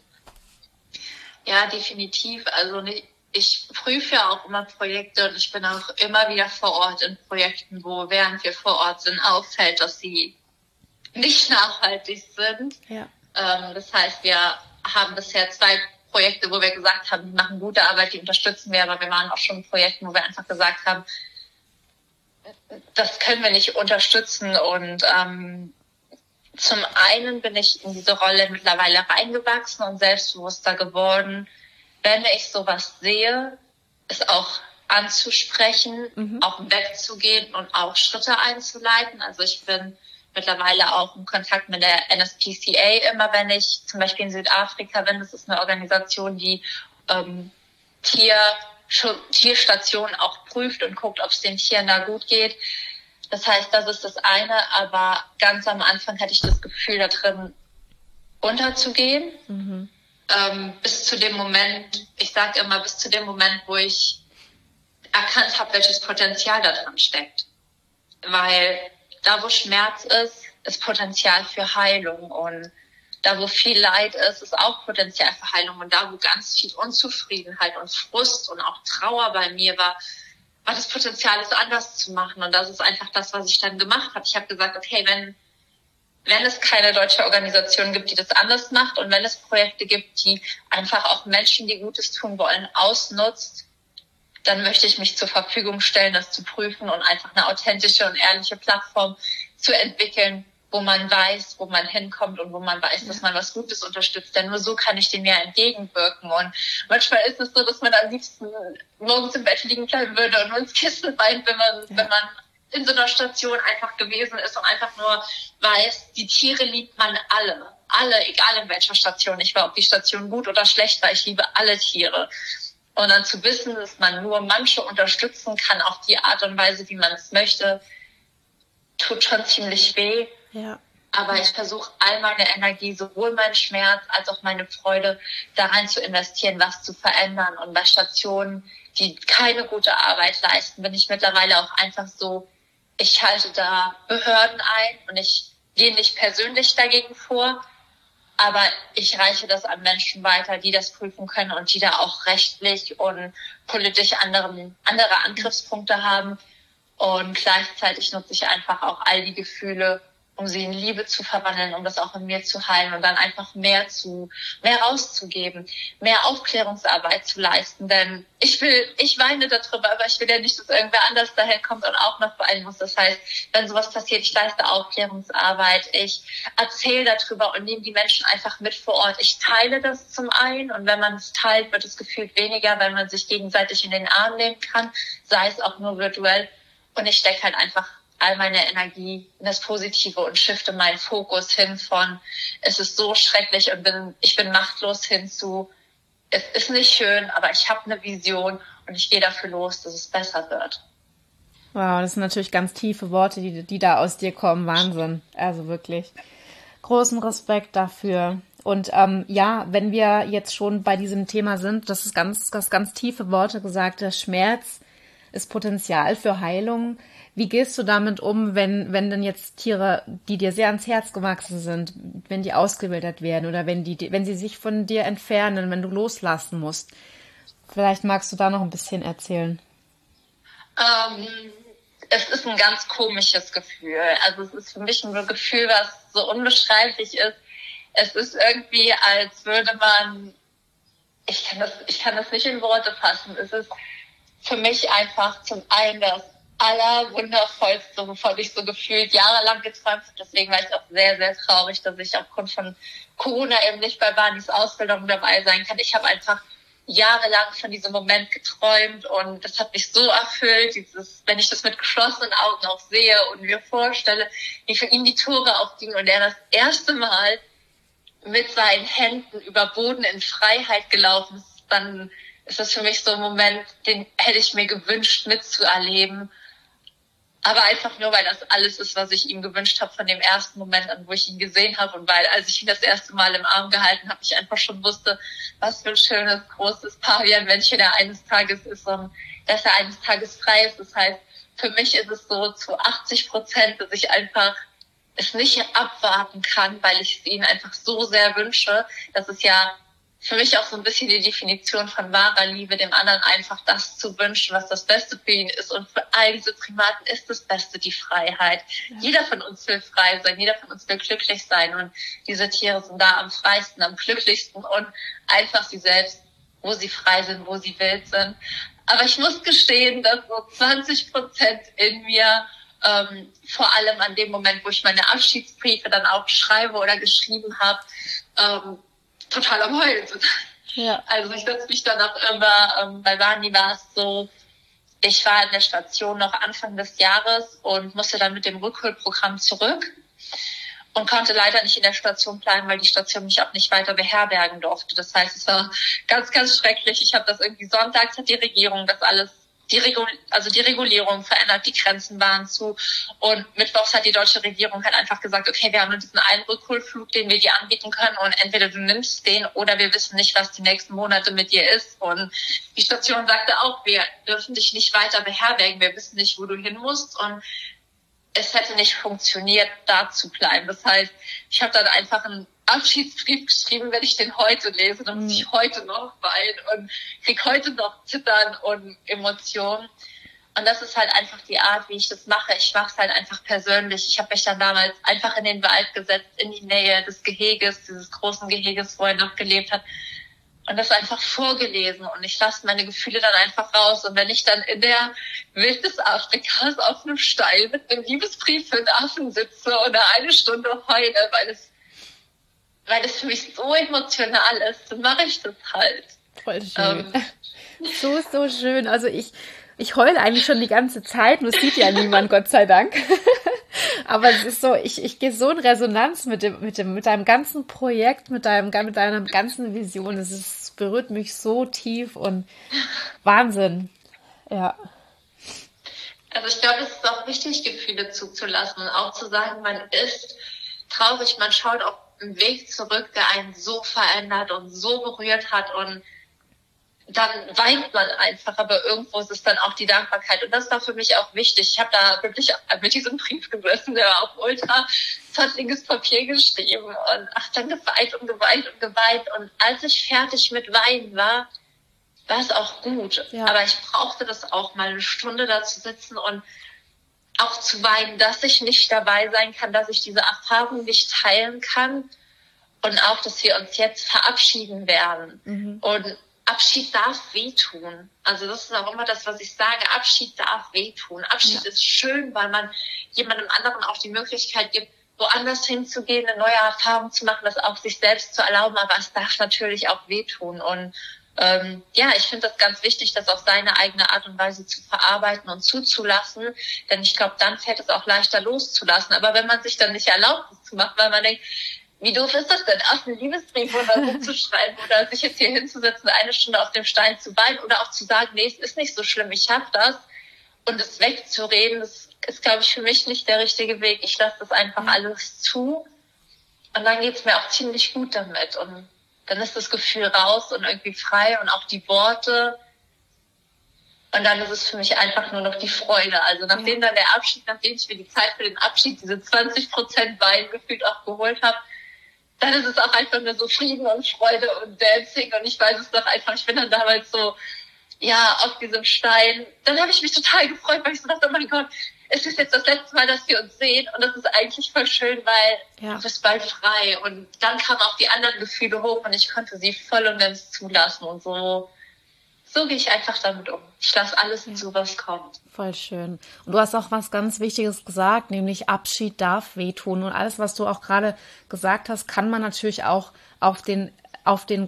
Ja, definitiv. Also ich prüfe ja auch immer Projekte und ich bin auch immer wieder vor Ort in Projekten, wo während wir vor Ort sind, auffällt, dass sie nicht nachhaltig sind. Ja. Ähm, das heißt, wir haben bisher zwei Projekte, wo wir gesagt haben, die machen gute Arbeit, die unterstützen wir, aber wir waren auch schon in Projekten, wo wir einfach gesagt haben, das können wir nicht unterstützen und ähm, zum einen bin ich in diese Rolle mittlerweile reingewachsen und selbstbewusster geworden, wenn ich sowas sehe, es auch anzusprechen, mhm. auch wegzugehen und auch Schritte einzuleiten. Also ich bin mittlerweile auch in Kontakt mit der N S P C A, immer wenn ich zum Beispiel in Südafrika bin. Das ist eine Organisation, die ähm, Tier, Tierstationen auch prüft und guckt, ob es den Tieren da gut geht. Das heißt, das ist das eine, aber ganz am Anfang hatte ich das Gefühl, da drin unterzugehen. Mhm. Ähm, bis zu dem Moment, ich sage immer, bis zu dem Moment, wo ich erkannt habe, welches Potenzial da drin steckt. Weil da, wo Schmerz ist, ist Potenzial für Heilung. Und da, wo viel Leid ist, ist auch Potenzial für Heilung. Und da, wo ganz viel Unzufriedenheit und Frust und auch Trauer bei mir war, war das Potenzial, es anders zu machen. Und das ist einfach das, was ich dann gemacht habe. Ich habe gesagt, okay, wenn wenn es keine deutsche Organisation gibt, die das anders macht und wenn es Projekte gibt, die einfach auch Menschen, die Gutes tun wollen, ausnutzt, dann möchte ich mich zur Verfügung stellen, das zu prüfen und einfach eine authentische und ehrliche Plattform zu entwickeln, wo man weiß, wo man hinkommt und wo man weiß, dass man was Gutes unterstützt. Denn nur so kann ich dem ja entgegenwirken. Und manchmal ist es so, dass man am liebsten morgens im Bett liegen bleiben würde und nur ins Kissen weint, wenn man, ja. wenn man in so einer Station einfach gewesen ist und einfach nur weiß, die Tiere liebt man alle. Alle, egal in welcher Station ich war, ob die Station gut oder schlecht war, ich liebe alle Tiere. Und dann zu wissen, dass man nur manche unterstützen kann auf die Art und Weise, wie man es möchte, tut schon ziemlich weh. Ja. Aber ich versuche all meine Energie, sowohl meinen Schmerz als auch meine Freude, da rein zu investieren, was zu verändern. Und bei Stationen, die keine gute Arbeit leisten, bin ich mittlerweile auch einfach so, ich schalte da Behörden ein und ich gehe nicht persönlich dagegen vor, aber ich reiche das an Menschen weiter, die das prüfen können und die da auch rechtlich und politisch anderen, andere Angriffspunkte haben. Und gleichzeitig nutze ich einfach auch all die Gefühle, um sie in Liebe zu verwandeln, um das auch in mir zu heilen und dann einfach mehr zu, mehr rauszugeben, mehr Aufklärungsarbeit zu leisten. Denn ich will, ich weine darüber, aber ich will ja nicht, dass irgendwer anders dahin kommt und auch noch weinen muss. Das heißt, wenn sowas passiert, ich leiste Aufklärungsarbeit, ich erzähle darüber und nehme die Menschen einfach mit vor Ort. Ich teile das zum einen und wenn man es teilt, wird es gefühlt weniger, weil man sich gegenseitig in den Arm nehmen kann, sei es auch nur virtuell. Und ich stecke halt einfach all meine Energie in das Positive und shifte meinen Fokus hin von, es ist so schrecklich und bin, ich bin machtlos hin zu, es ist nicht schön, aber ich habe eine Vision und ich gehe dafür los, dass es besser wird. Wow, das sind natürlich ganz tiefe Worte, die, die da aus dir kommen. Wahnsinn. Also wirklich großen Respekt dafür. Und ähm, ja, wenn wir jetzt schon bei diesem Thema sind, das ist ganz, ganz, ganz tiefe Worte gesagt, der Schmerz ist Potenzial für Heilung. Wie gehst du damit um, wenn, wenn denn jetzt Tiere, die dir sehr ans Herz gewachsen sind, wenn die ausgewildert werden oder wenn die, wenn sie sich von dir entfernen, wenn du loslassen musst? Vielleicht magst du da noch ein bisschen erzählen. Ähm, es ist ein ganz komisches Gefühl. Also es ist für mich ein Gefühl, was so unbeschreiblich ist. Es ist irgendwie, als würde man, ich kann das, ich kann das nicht in Worte fassen. Es ist für mich einfach zum einen das Allerwundervollste, wovon ich so gefühlt jahrelang geträumt habe. Deswegen war ich auch sehr, sehr traurig, dass ich aufgrund von Corona eben nicht bei Barneys Ausbildung dabei sein kann. Ich habe einfach jahrelang von diesem Moment geträumt und das hat mich so erfüllt, dieses, wenn ich das mit geschlossenen Augen auch sehe und mir vorstelle, wie für ihn die Tore aufgingen und er das erste Mal mit seinen Händen über Boden in Freiheit gelaufen ist, dann ist das für mich so ein Moment, den hätte ich mir gewünscht mitzuerleben. Aber einfach nur, weil das alles ist, was ich ihm gewünscht habe von dem ersten Moment an, wo ich ihn gesehen habe. Und weil, als ich ihn das erste Mal im Arm gehalten habe, ich einfach schon wusste, was für ein schönes, großes Pavian-Männchen er eines Tages ist und dass er eines Tages frei ist. Das heißt, für mich ist es so zu achtzig Prozent, dass ich einfach es nicht abwarten kann, weil ich es ihm einfach so sehr wünsche. Das ist ja für mich auch so ein bisschen die Definition von wahrer Liebe, dem anderen einfach das zu wünschen, was das Beste für ihn ist. Und für all diese Primaten ist das Beste die Freiheit. Ja. Jeder von uns will frei sein, jeder von uns will glücklich sein. Und diese Tiere sind da am freisten, am glücklichsten und einfach sie selbst, wo sie frei sind, wo sie wild sind. Aber ich muss gestehen, dass so zwanzig Prozent in mir, ähm, vor allem an dem Moment, wo ich meine Abschiedsbriefe dann auch schreibe oder geschrieben habe, ähm, total am Heulen sind. Ja. Also ich setze mich dann auch immer, ähm, bei Barney war es so, ich war in der Station noch Anfang des Jahres und musste dann mit dem Rückholprogramm zurück und konnte leider nicht in der Station bleiben, weil die Station mich auch nicht weiter beherbergen durfte. Das heißt, es war ganz, ganz schrecklich. Ich habe das irgendwie sonntags hat die Regierung das alles Die, Regul- also die Regulierung verändert, die Grenzen waren zu. Und mittwochs hat die deutsche Regierung halt einfach gesagt, okay, wir haben nur diesen einen Rückholflug, den wir dir anbieten können und entweder du nimmst den oder wir wissen nicht, was die nächsten Monate mit dir ist. Und die Station sagte auch, wir dürfen dich nicht weiter beherbergen, wir wissen nicht, wo du hin musst. Und es hätte nicht funktioniert, da zu bleiben. Das heißt, ich habe dann einfach einen Abschiedsbrief geschrieben, wenn ich den heute lese, dann muss ich heute noch weinen und krieg heute noch Zittern und Emotionen. Und das ist halt einfach die Art, wie ich das mache. Ich mache es halt einfach persönlich. Ich habe mich dann damals einfach in den Wald gesetzt, in die Nähe des Geheges, dieses großen Geheges, wo er noch gelebt hat. Und das einfach vorgelesen und ich lasse meine Gefühle dann einfach raus. Und wenn ich dann in der Wildnis Afrikas auf einem Steil mit einem Liebesbrief für einen Affen sitze oder eine Stunde heule, weil es, weil es für mich so emotional ist, dann mache ich das halt. Voll schön. Ähm. So, so schön. Also ich, ich heule eigentlich schon die ganze Zeit, nur es sieht ja niemand, Gott sei Dank. Aber es ist so, ich, ich gehe so in Resonanz mit dem, mit dem, mit deinem ganzen Projekt, mit deinem, mit deiner ganzen Vision. Es ist, es berührt mich so tief und Wahnsinn. Ja. Also ich glaube, es ist auch wichtig, Gefühle zuzulassen und auch zu sagen, man ist traurig, man schaut auf einen Weg zurück, der einen so verändert und so berührt hat und dann weint man einfach, aber irgendwo ist es dann auch die Dankbarkeit. Und das war für mich auch wichtig. Ich habe da wirklich mit diesem Brief gesessen, der war auf ultra zottliges Papier geschrieben und ach, dann geweint und geweint und geweint. Und als ich fertig mit Weinen war, war es auch gut. Ja. Aber ich brauchte das auch mal, eine Stunde da zu sitzen und auch zu weinen, dass ich nicht dabei sein kann, dass ich diese Erfahrung nicht teilen kann und auch, dass wir uns jetzt verabschieden werden. Mhm. Und Abschied darf wehtun. Also das ist auch immer das, was ich sage. Abschied darf wehtun. Abschied ja. ist schön, weil man jemandem anderen auch die Möglichkeit gibt, woanders hinzugehen, eine neue Erfahrung zu machen, das auch sich selbst zu erlauben. Aber es darf natürlich auch wehtun. Und ähm, ja, ich finde das ganz wichtig, das auf seine eigene Art und Weise zu verarbeiten und zuzulassen. Denn ich glaube, dann fällt es auch leichter loszulassen. Aber wenn man sich dann nicht erlaubt, das zu machen, weil man denkt, wie doof ist das denn, auf einen Liebesbrief oder so zu schreiben oder sich jetzt hier hinzusetzen, eine Stunde auf dem Stein zu weinen oder auch zu sagen, nee, es ist nicht so schlimm, ich schaff das. Und es wegzureden, das ist, glaube ich, für mich nicht der richtige Weg. Ich lasse das einfach alles zu und dann geht's mir auch ziemlich gut damit. Und dann ist das Gefühl raus und irgendwie frei und auch die Worte. Und dann ist es für mich einfach nur noch die Freude. Also nachdem dann der Abschied, nachdem ich mir die Zeit für den Abschied, diese zwanzig Prozent Wein gefühlt auch geholt habe, dann ist es auch einfach nur so Frieden und Freude und Dancing und ich weiß es doch einfach, ich bin dann damals so, ja, auf diesem Stein. Dann habe ich mich total gefreut, weil ich so dachte, oh mein Gott, es ist jetzt das letzte Mal, dass wir uns sehen und das ist eigentlich voll schön, weil ja. du bist bald frei und dann kamen auch die anderen Gefühle hoch und ich konnte sie voll und ganz zulassen und so. So gehe ich einfach damit um. Ich lasse alles zu, was kommt. Voll schön. Und du hast auch was ganz Wichtiges gesagt, nämlich Abschied darf wehtun. Und alles, was du auch gerade gesagt hast, kann man natürlich auch auf den, auf den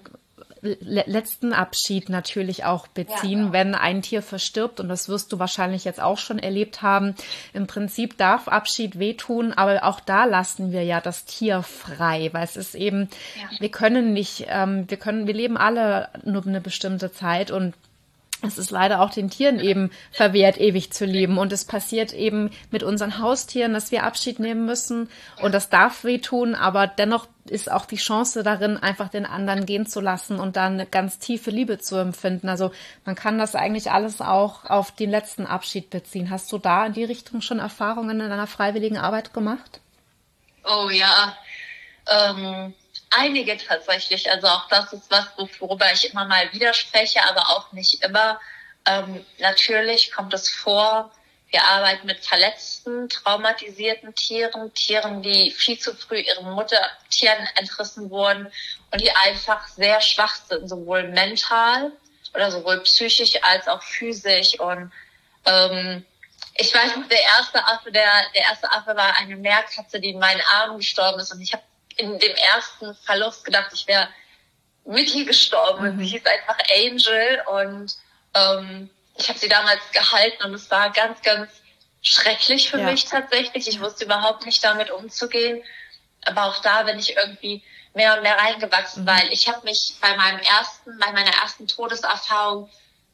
letzten Abschied natürlich auch beziehen, ja. wenn ein Tier verstirbt. Und das wirst du wahrscheinlich jetzt auch schon erlebt haben. Im Prinzip darf Abschied wehtun, aber auch da lassen wir ja das Tier frei, weil es ist eben, ja. wir können nicht, ähm, wir können, wir leben alle nur eine bestimmte Zeit und es ist leider auch den Tieren eben verwehrt, ewig zu leben. Und es passiert eben mit unseren Haustieren, dass wir Abschied nehmen müssen. Und das darf wehtun, aber dennoch ist auch die Chance darin, einfach den anderen gehen zu lassen und dann eine ganz tiefe Liebe zu empfinden. Also man kann das eigentlich alles auch auf den letzten Abschied beziehen. Hast du da in die Richtung schon Erfahrungen in deiner freiwilligen Arbeit gemacht? Oh ja, ähm... einige tatsächlich, also auch das ist was, worüber ich immer mal widerspreche, aber auch nicht immer. Ähm, natürlich kommt es vor, wir arbeiten mit verletzten, traumatisierten Tieren, Tieren, die viel zu früh ihren Muttertieren entrissen wurden und die einfach sehr schwach sind, sowohl mental oder sowohl psychisch als auch physisch. Und ähm, ich weiß noch, der erste Affe, der, der erste Affe war eine Meerkatze, die in meinen Armen gestorben ist und ich habe in dem ersten Verlust gedacht, ich wäre mit ihr gestorben. Und sie hieß einfach Angel und ähm, ich habe sie damals gehalten und es war ganz, ganz schrecklich für ja. mich tatsächlich. Ich wusste überhaupt nicht damit umzugehen. Aber auch da bin ich irgendwie mehr und mehr reingewachsen, mhm. weil ich habe mich bei meinem ersten, bei meiner ersten Todeserfahrung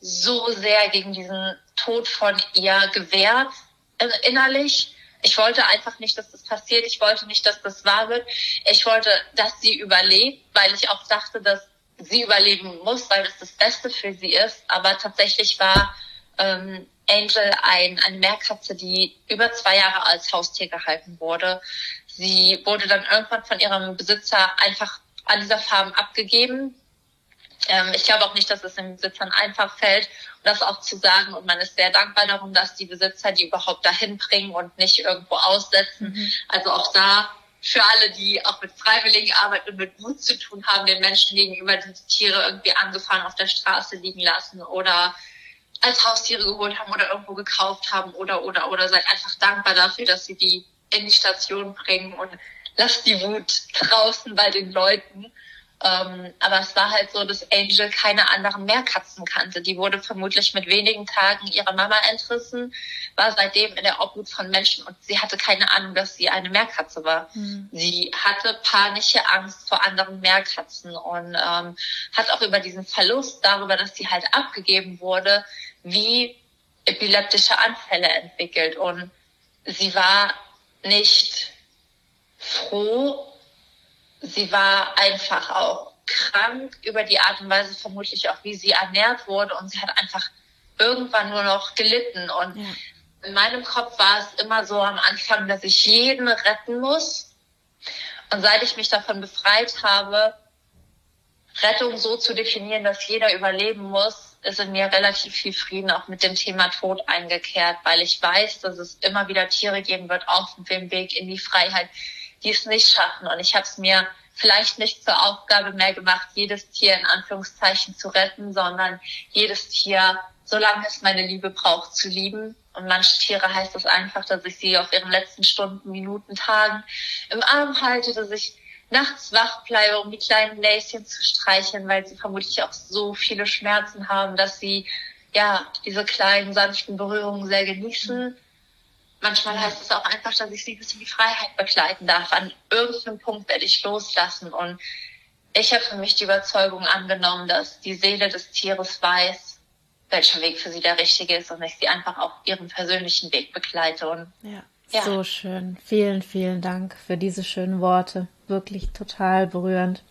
so sehr gegen diesen Tod von ihr gewehrt, äh, innerlich. Ich wollte einfach nicht, dass das passiert. Ich wollte nicht, dass das wahr wird. Ich wollte, dass sie überlebt, weil ich auch dachte, dass sie überleben muss, weil das das Beste für sie ist. Aber tatsächlich war ähm, Angel ein, eine Meerkatze, die über zwei Jahre als Haustier gehalten wurde. Sie wurde dann irgendwann von ihrem Besitzer einfach an dieser Farm abgegeben. Ähm, ich glaube auch nicht, dass es den Besitzern einfach fällt, das auch zu sagen. Und man ist sehr dankbar darum, dass die Besitzer die überhaupt dahin bringen und nicht irgendwo aussetzen. Mhm. Also auch da für alle, die auch mit freiwilligen Arbeit und mit Mut zu tun haben, den Menschen gegenüber, die die Tiere irgendwie angefahren auf der Straße liegen lassen oder als Haustiere geholt haben oder irgendwo gekauft haben oder, oder, oder seid einfach dankbar dafür, dass sie die in die Station bringen und lasst die Wut draußen bei den Leuten. Ähm, aber es war halt so, dass Angel keine anderen Meerkatzen kannte. Die wurde vermutlich mit wenigen Tagen ihrer Mama entrissen, war seitdem in der Obhut von Menschen und sie hatte keine Ahnung, dass sie eine Meerkatze war. Mhm. Sie hatte panische Angst vor anderen Meerkatzen und ähm, hat auch über diesen Verlust, darüber, dass sie halt abgegeben wurde, wie epileptische Anfälle entwickelt. Und sie war nicht froh, sie war einfach auch krank über die Art und Weise, vermutlich auch, wie sie ernährt wurde. Und sie hat einfach irgendwann nur noch gelitten. Und ja. in meinem Kopf war es immer so am Anfang, dass ich jeden retten muss. Und seit ich mich davon befreit habe, Rettung so zu definieren, dass jeder überleben muss, ist in mir relativ viel Frieden auch mit dem Thema Tod eingekehrt, weil ich weiß, dass es immer wieder Tiere geben wird auf dem Weg in die Freiheit, die es nicht schaffen. Und ich habe es mir vielleicht nicht zur Aufgabe mehr gemacht, jedes Tier in Anführungszeichen zu retten, sondern jedes Tier, solange es meine Liebe braucht, zu lieben. Und manche Tiere heißt das einfach, dass ich sie auf ihren letzten Stunden, Minuten, Tagen im Arm halte, dass ich nachts wach bleibe, um die kleinen Näschen zu streicheln, weil sie vermutlich auch so viele Schmerzen haben, dass sie ja diese kleinen, sanften Berührungen sehr genießen. Manchmal heißt es auch einfach, dass ich sie bis in die Freiheit begleiten darf. An irgendeinem Punkt werde ich loslassen. Und ich habe für mich die Überzeugung angenommen, dass die Seele des Tieres weiß, welcher Weg für sie der richtige ist und ich sie einfach auf ihrem persönlichen Weg begleite. Und ja, ja. So schön. Vielen, vielen Dank für diese schönen Worte. Wirklich total berührend.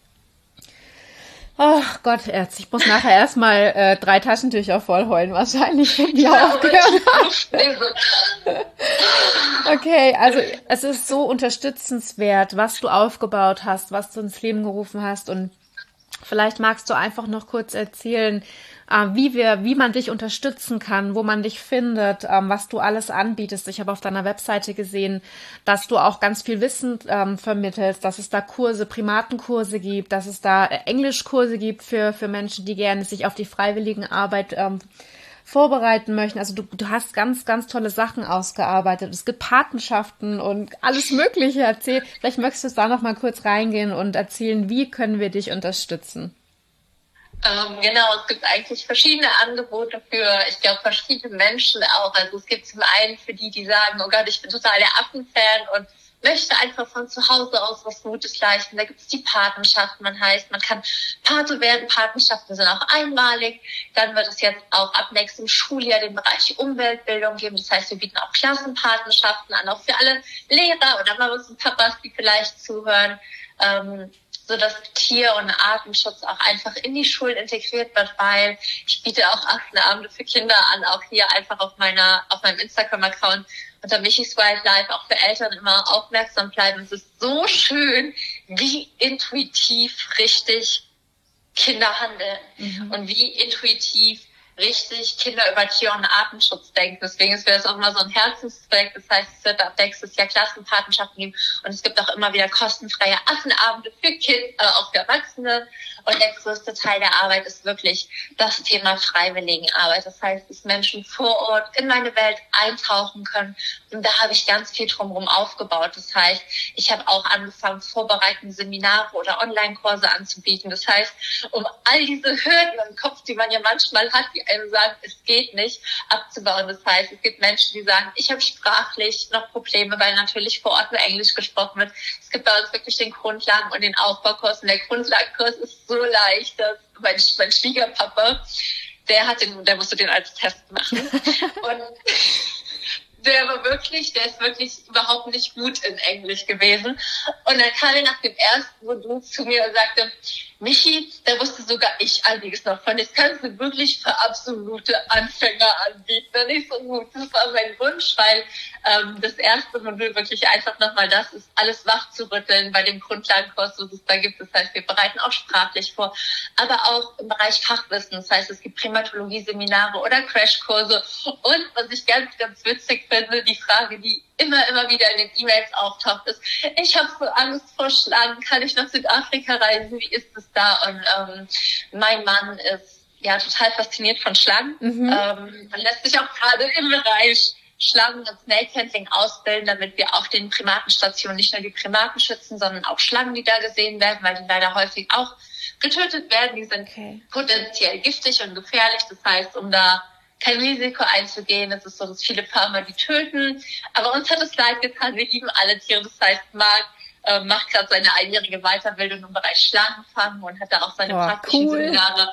Ach Gott, Erz, ich muss nachher erstmal äh, drei Taschentücher voll heulen, wahrscheinlich, wenn die ja, aufgehört haben. Okay, also es ist so unterstützenswert, was du aufgebaut hast, was du ins Leben gerufen hast, und vielleicht magst du einfach noch kurz erzählen, wie wir, wie man dich unterstützen kann, wo man dich findet, was du alles anbietest. Ich habe auf deiner Webseite gesehen, dass du auch ganz viel Wissen ähm, vermittelst, dass es da Kurse, Primatenkurse gibt, dass es da Englischkurse gibt für für Menschen, die gerne sich auf die Freiwilligenarbeit ähm, vorbereiten möchten. Also du, du hast ganz, ganz tolle Sachen ausgearbeitet. Es gibt Patenschaften und alles Mögliche. Erzähl, vielleicht möchtest du da noch mal kurz reingehen und erzählen, wie können wir dich unterstützen? Ähm, genau, es gibt eigentlich verschiedene Angebote für, ich glaube, verschiedene Menschen auch. Also es gibt zum einen für die, die sagen, oh Gott, ich bin total der Affenfan und möchte einfach von zu Hause aus was Gutes leisten. Da gibt es die Patenschaften. Man heißt, man kann Pate werden. Patenschaften sind auch einmalig. Dann wird es jetzt auch ab nächstem Schuljahr den Bereich Umweltbildung geben. Das heißt, wir bieten auch Klassenpatenschaften an, auch für alle Lehrer oder Mamas und Papas, die vielleicht zuhören. Ähm, so dass Tier- und Artenschutz auch einfach in die Schulen integriert wird, weil ich biete auch Affenabende für Kinder an, auch hier einfach auf meiner, auf meinem Instagram-Account unter Michis Wildlife, auch für Eltern immer aufmerksam bleiben. Es ist so schön, wie intuitiv richtig Kinder handeln mhm. und wie intuitiv richtig Kinder über Tier- und Artenschutz denken. Deswegen ist mir das auch immer so ein Herzensprojekt. Das heißt, es wird ab nächstes Jahr Klassenpatenschaften geben und es gibt auch immer wieder kostenfreie Affenabende für Kinder, äh, auch für Erwachsene. Und der größte Teil der Arbeit ist wirklich das Thema Freiwilligenarbeit. Das heißt, dass Menschen vor Ort in meine Welt eintauchen können. Und da habe ich ganz viel drumherum aufgebaut. Das heißt, ich habe auch angefangen, vorbereitende Seminare oder Online-Kurse anzubieten. Das heißt, um all diese Hürden im Kopf, die man ja manchmal hat, die einem sagen, es geht nicht, abzubauen. Das heißt, es gibt Menschen, die sagen, ich habe sprachlich noch Probleme, weil natürlich vor Ort nur Englisch gesprochen wird. Es gibt bei uns wirklich den Grundlagen- und den Aufbaukurs. Und der Grundlagenkurs ist so leicht, dass mein, mein Schwiegerpapa, der hat den, der musste den als Test machen. Und der war wirklich, der ist wirklich überhaupt nicht gut in Englisch gewesen. Und dann kam er nach dem ersten Modul zu mir und sagte, Michi, da wusste sogar ich einiges noch von. Das kannst du wirklich für absolute Anfänger anbieten. Und ich so gut, das war mein Wunsch, weil ähm, das erste Modul wirklich einfach nochmal das ist, alles wach zu rütteln bei dem Grundlagenkurs, was es da gibt. Das heißt, wir bereiten auch sprachlich vor, aber auch im Bereich Fachwissen. Das heißt, es gibt Primatologie-Seminare oder Crashkurse. Und was ich ganz, ganz witzig finde, die Frage, die immer, immer wieder in den E-Mails auftaucht, ist, ich habe so Angst vor Schlangen, kann ich nach Südafrika reisen, wie ist es da? Und ähm, mein Mann ist ja total fasziniert von Schlangen. Mhm. Ähm, man lässt sich auch gerade im Bereich Schlangen- und Snake-Handling ausbilden, damit wir auf den Primatenstationen nicht nur die Primaten schützen, sondern auch Schlangen, die da gesehen werden, weil die leider häufig auch getötet werden. Die sind okay. potenziell giftig und gefährlich. Das heißt, um da kein Risiko einzugehen. Es ist so, dass viele Farmer die töten. Aber uns hat es leid getan. Wir lieben alle Tiere. Das heißt, Marc äh, macht gerade seine einjährige Weiterbildung im Bereich Schlangenfang und hat da auch seine oh, praktischen cool. Seminare.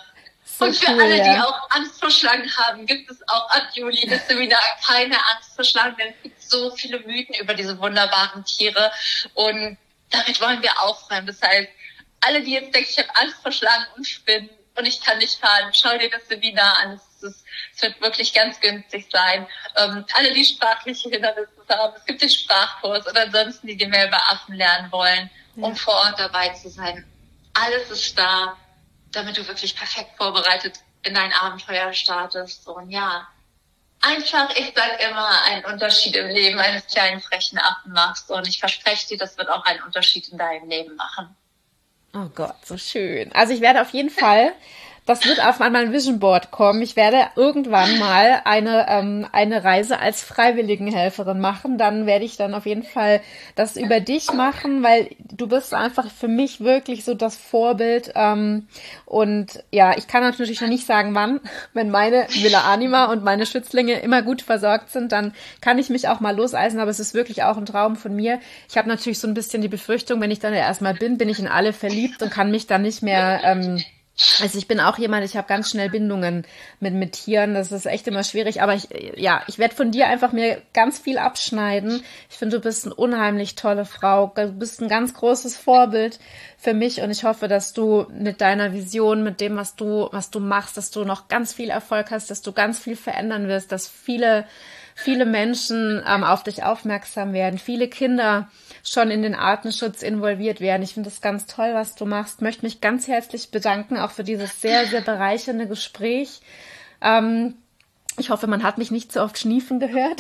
So und für cool, alle, ja. die auch Angst vor Schlangen haben, gibt es auch ab Juli das Seminar Keine Angst vor Schlangen, denn es gibt so viele Mythen über diese wunderbaren Tiere und damit wollen wir aufräumen. Das heißt, alle, die jetzt denken, ich habe Angst vor Schlangen und Spinnen und ich kann nicht fahren, schau dir das Seminar an. Es, ist, es wird wirklich ganz günstig sein. Ähm, alle, die sprachliche Hindernisse haben, es gibt den Sprachkurs oder ansonsten, die, die mehr über Affen lernen wollen, um ja. vor Ort dabei zu sein. Alles ist da, damit du wirklich perfekt vorbereitet in dein Abenteuer startest. Und ja, einfach, ich sag immer, einen Unterschied im Leben eines kleinen frechen Affen machst. Und ich verspreche dir, das wird auch einen Unterschied in deinem Leben machen. Oh Gott, so schön. Also ich werde auf jeden Fall, das wird auf mein Vision Board kommen. Ich werde irgendwann mal eine ähm, eine Reise als Freiwilligenhelferin machen. Dann werde ich dann auf jeden Fall das über dich machen, weil du bist einfach für mich wirklich so das Vorbild. Ähm, und ja, ich kann natürlich noch nicht sagen, wann. Wenn meine Villa Anima und meine Schützlinge immer gut versorgt sind, dann kann ich mich auch mal loseisen. Aber es ist wirklich auch ein Traum von mir. Ich habe natürlich so ein bisschen die Befürchtung, wenn ich dann erstmal bin, bin ich in alle verliebt und kann mich dann nicht mehr... Ähm, Also ich bin auch jemand, ich habe ganz schnell Bindungen mit mit Tieren, das ist echt immer schwierig, aber ich ja, ich werde von dir einfach mir ganz viel abschneiden. Ich finde, du bist eine unheimlich tolle Frau, du bist ein ganz großes Vorbild für mich und ich hoffe, dass du mit deiner Vision, mit dem, was du was du machst, dass du noch ganz viel Erfolg hast, dass du ganz viel verändern wirst, dass viele viele Menschen ähm, auf dich aufmerksam werden, viele Kinder schon in den Artenschutz involviert werden. Ich finde das ganz toll, was du machst. Möchte mich ganz herzlich bedanken, auch für dieses sehr, sehr bereichernde Gespräch. Ähm, ich hoffe, man hat mich nicht so oft schniefen gehört.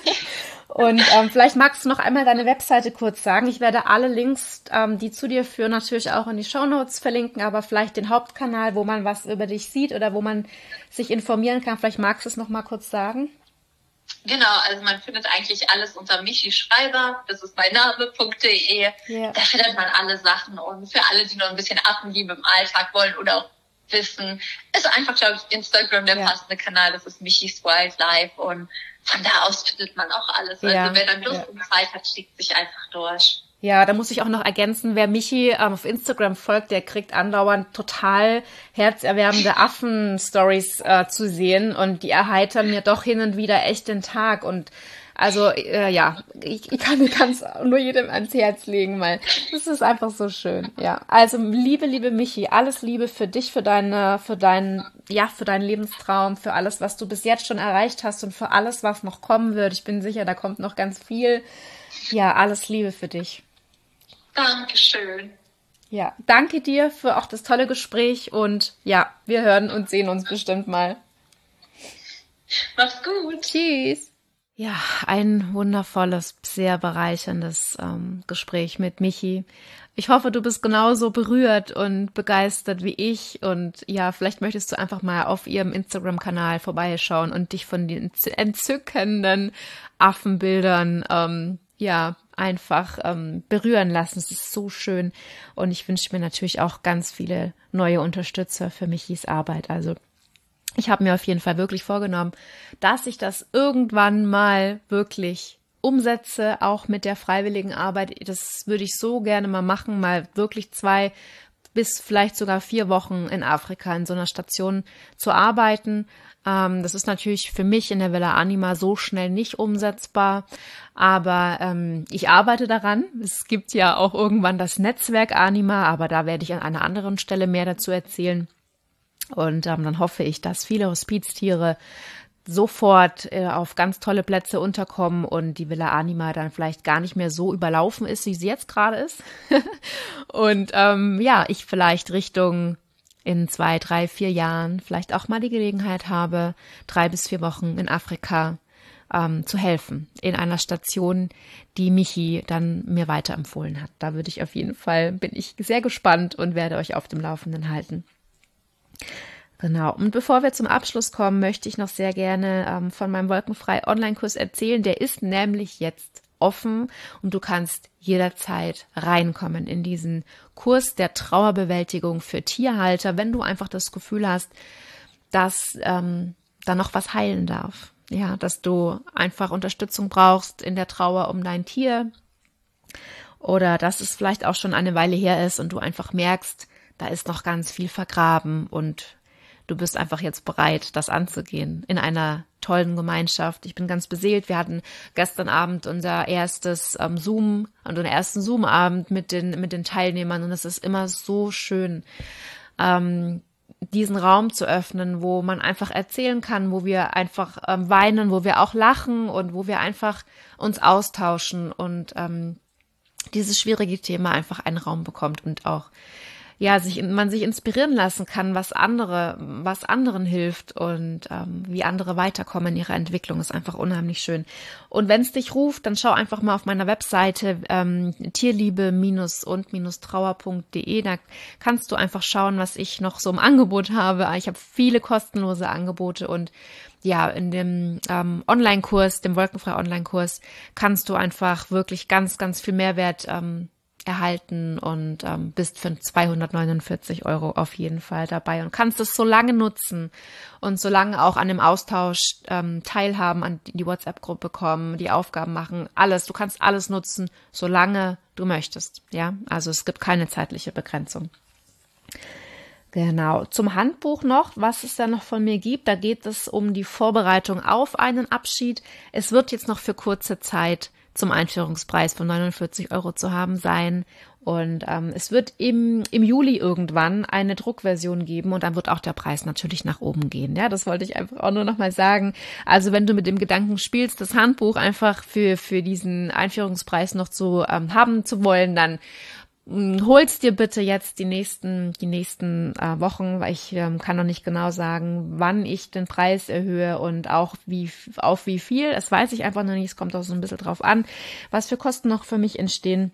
Und ähm, vielleicht magst du noch einmal deine Webseite kurz sagen. Ich werde alle Links, ähm, die zu dir führen, natürlich auch in die Shownotes verlinken, aber vielleicht den Hauptkanal, wo man was über dich sieht oder wo man sich informieren kann. Vielleicht magst du es noch mal kurz sagen. Genau, also man findet eigentlich alles unter Michi Schreiber, das ist mein Name.de. Yeah. Da findet man alle Sachen und für alle, die noch ein bisschen Affenliebe im Alltag wollen oder auch wissen, ist einfach, glaube ich, Instagram der yeah. passende Kanal, das ist Michis Wildlife und von da aus findet man auch alles. Also yeah. wer dann Lust yeah. und Zeit hat, schickt sich einfach durch. Ja, da muss ich auch noch ergänzen, wer Michi ähm, auf Instagram folgt, der kriegt andauernd total herzerwärmende Affen-Stories äh, zu sehen und die erheitern mir doch hin und wieder echt den Tag und also äh, ja, ich, ich kann es nur jedem ans Herz legen, weil das ist einfach so schön. Ja, also liebe, liebe Michi, alles Liebe für dich, für deine, für deinen, ja, für deinen Lebenstraum, für alles, was du bis jetzt schon erreicht hast und für alles, was noch kommen wird. Ich bin sicher, da kommt noch ganz viel. Ja, alles Liebe für dich. Dankeschön. Ja, danke dir für auch das tolle Gespräch und ja, wir hören und sehen uns bestimmt mal. Mach's gut. Tschüss. Ja, ein wundervolles, sehr bereicherndes ähm, Gespräch mit Michi. Ich hoffe, du bist genauso berührt und begeistert wie ich und ja, vielleicht möchtest du einfach mal auf ihrem Instagram-Kanal vorbeischauen und dich von den entzückenden Affenbildern ähm, ja, einfach ähm, berühren lassen. Es ist so schön und ich wünsche mir natürlich auch ganz viele neue Unterstützer für Michis Arbeit. Also ich habe mir auf jeden Fall wirklich vorgenommen, dass ich das irgendwann mal wirklich umsetze, auch mit der freiwilligen Arbeit. Das würde ich so gerne mal machen, mal wirklich zwei bis vielleicht sogar vier Wochen in Afrika in so einer Station zu arbeiten. Ähm, das ist natürlich für mich in der Villa Anima so schnell nicht umsetzbar, aber ähm, ich arbeite daran. Es gibt ja auch irgendwann das Netzwerk Anima, aber da werde ich an einer anderen Stelle mehr dazu erzählen. Und ähm, dann hoffe ich, dass viele Hospiztiere sofort äh, auf ganz tolle Plätze unterkommen und die Villa Anima dann vielleicht gar nicht mehr so überlaufen ist, wie sie jetzt gerade ist. Und ähm, ja, ich vielleicht Richtung in zwei, drei, vier Jahren vielleicht auch mal die Gelegenheit habe, drei bis vier Wochen in Afrika ähm, zu helfen, in einer Station, die Michi dann mir weiterempfohlen hat. Da würde ich auf jeden Fall, bin ich sehr gespannt und werde euch auf dem Laufenden halten. Genau. Und bevor wir zum Abschluss kommen, möchte ich noch sehr gerne ähm, von meinem Wolkenfrei Online-Kurs erzählen. Der ist nämlich jetzt offen und du kannst jederzeit reinkommen in diesen Kurs der Trauerbewältigung für Tierhalter, wenn du einfach das Gefühl hast, dass ähm, da noch was heilen darf. Ja, dass du einfach Unterstützung brauchst in der Trauer um dein Tier oder dass es vielleicht auch schon eine Weile her ist und du einfach merkst, da ist noch ganz viel vergraben und du bist einfach jetzt bereit, das anzugehen in einer tollen Gemeinschaft. Ich bin ganz beseelt. Wir hatten gestern Abend unser erstes ähm, Zoom, unseren ersten Zoom-Abend mit den, mit den Teilnehmern und es ist immer so schön, ähm, diesen Raum zu öffnen, wo man einfach erzählen kann, wo wir einfach ähm, weinen, wo wir auch lachen und wo wir einfach uns austauschen und ähm, dieses schwierige Thema einfach einen Raum bekommt und auch ja, sich man sich inspirieren lassen kann, was andere, was anderen hilft und ähm, wie andere weiterkommen in ihrer Entwicklung, ist einfach unheimlich schön. Und wenn es dich ruft, dann schau einfach mal auf meiner Webseite ähm, tierliebe und trauer punkt de. Da kannst du einfach schauen, was ich noch so im Angebot habe. Ich habe viele kostenlose Angebote und ja, in dem ähm, Online-Kurs, dem Wolkenfrei Online-Kurs, kannst du einfach wirklich ganz, ganz viel Mehrwert ähm, erhalten und ähm, bist für zweihundertneunundvierzig Euro auf jeden Fall dabei und kannst es so lange nutzen und so lange auch an dem Austausch ähm, teilhaben, an die WhatsApp-Gruppe kommen, die Aufgaben machen, alles. Du kannst alles nutzen, solange du möchtest. Ja, also es gibt keine zeitliche Begrenzung. Genau. Zum Handbuch noch, was es da noch von mir gibt. Da geht es um die Vorbereitung auf einen Abschied. Es wird jetzt noch für kurze Zeit zum Einführungspreis von neunundvierzig Euro zu haben sein. Und ähm, es wird im, im Juli irgendwann eine Druckversion geben und dann wird auch der Preis natürlich nach oben gehen. Ja, das wollte ich einfach auch nur nochmal sagen. Also wenn du mit dem Gedanken spielst, das Handbuch einfach für, für diesen Einführungspreis noch zu ähm, haben zu wollen, dann hol's dir bitte jetzt die nächsten die nächsten äh, Wochen, weil ich ähm, kann noch nicht genau sagen, wann ich den Preis erhöhe und auch wie auf wie viel. Das weiß ich einfach noch nicht. Es kommt auch so ein bisschen drauf an, was für Kosten noch für mich entstehen.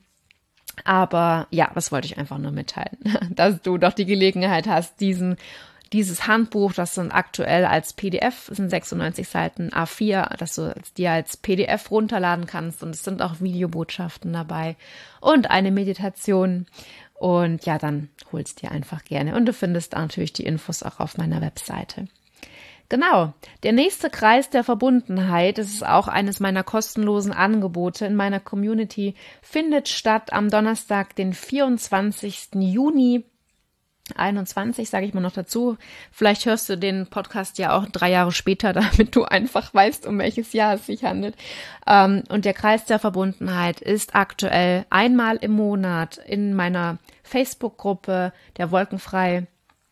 Aber ja, das wollte ich einfach nur mitteilen, dass du doch die Gelegenheit hast, diesen dieses Handbuch, das sind aktuell als P D F, das sind sechsundneunzig Seiten A vier, dass du dir als P D F runterladen kannst und es sind auch Videobotschaften dabei und eine Meditation und ja, dann holst dir einfach gerne und du findest natürlich die Infos auch auf meiner Webseite. Genau, der nächste Kreis der Verbundenheit, das ist auch eines meiner kostenlosen Angebote in meiner Community, findet statt am Donnerstag, den vierundzwanzigsten Juni einundzwanzig, sage ich mal noch dazu. Vielleicht hörst du den Podcast ja auch drei Jahre später, damit du einfach weißt, um welches Jahr es sich handelt. Und der Kreis der Verbundenheit ist aktuell einmal im Monat in meiner Facebook-Gruppe, der Wolkenfrei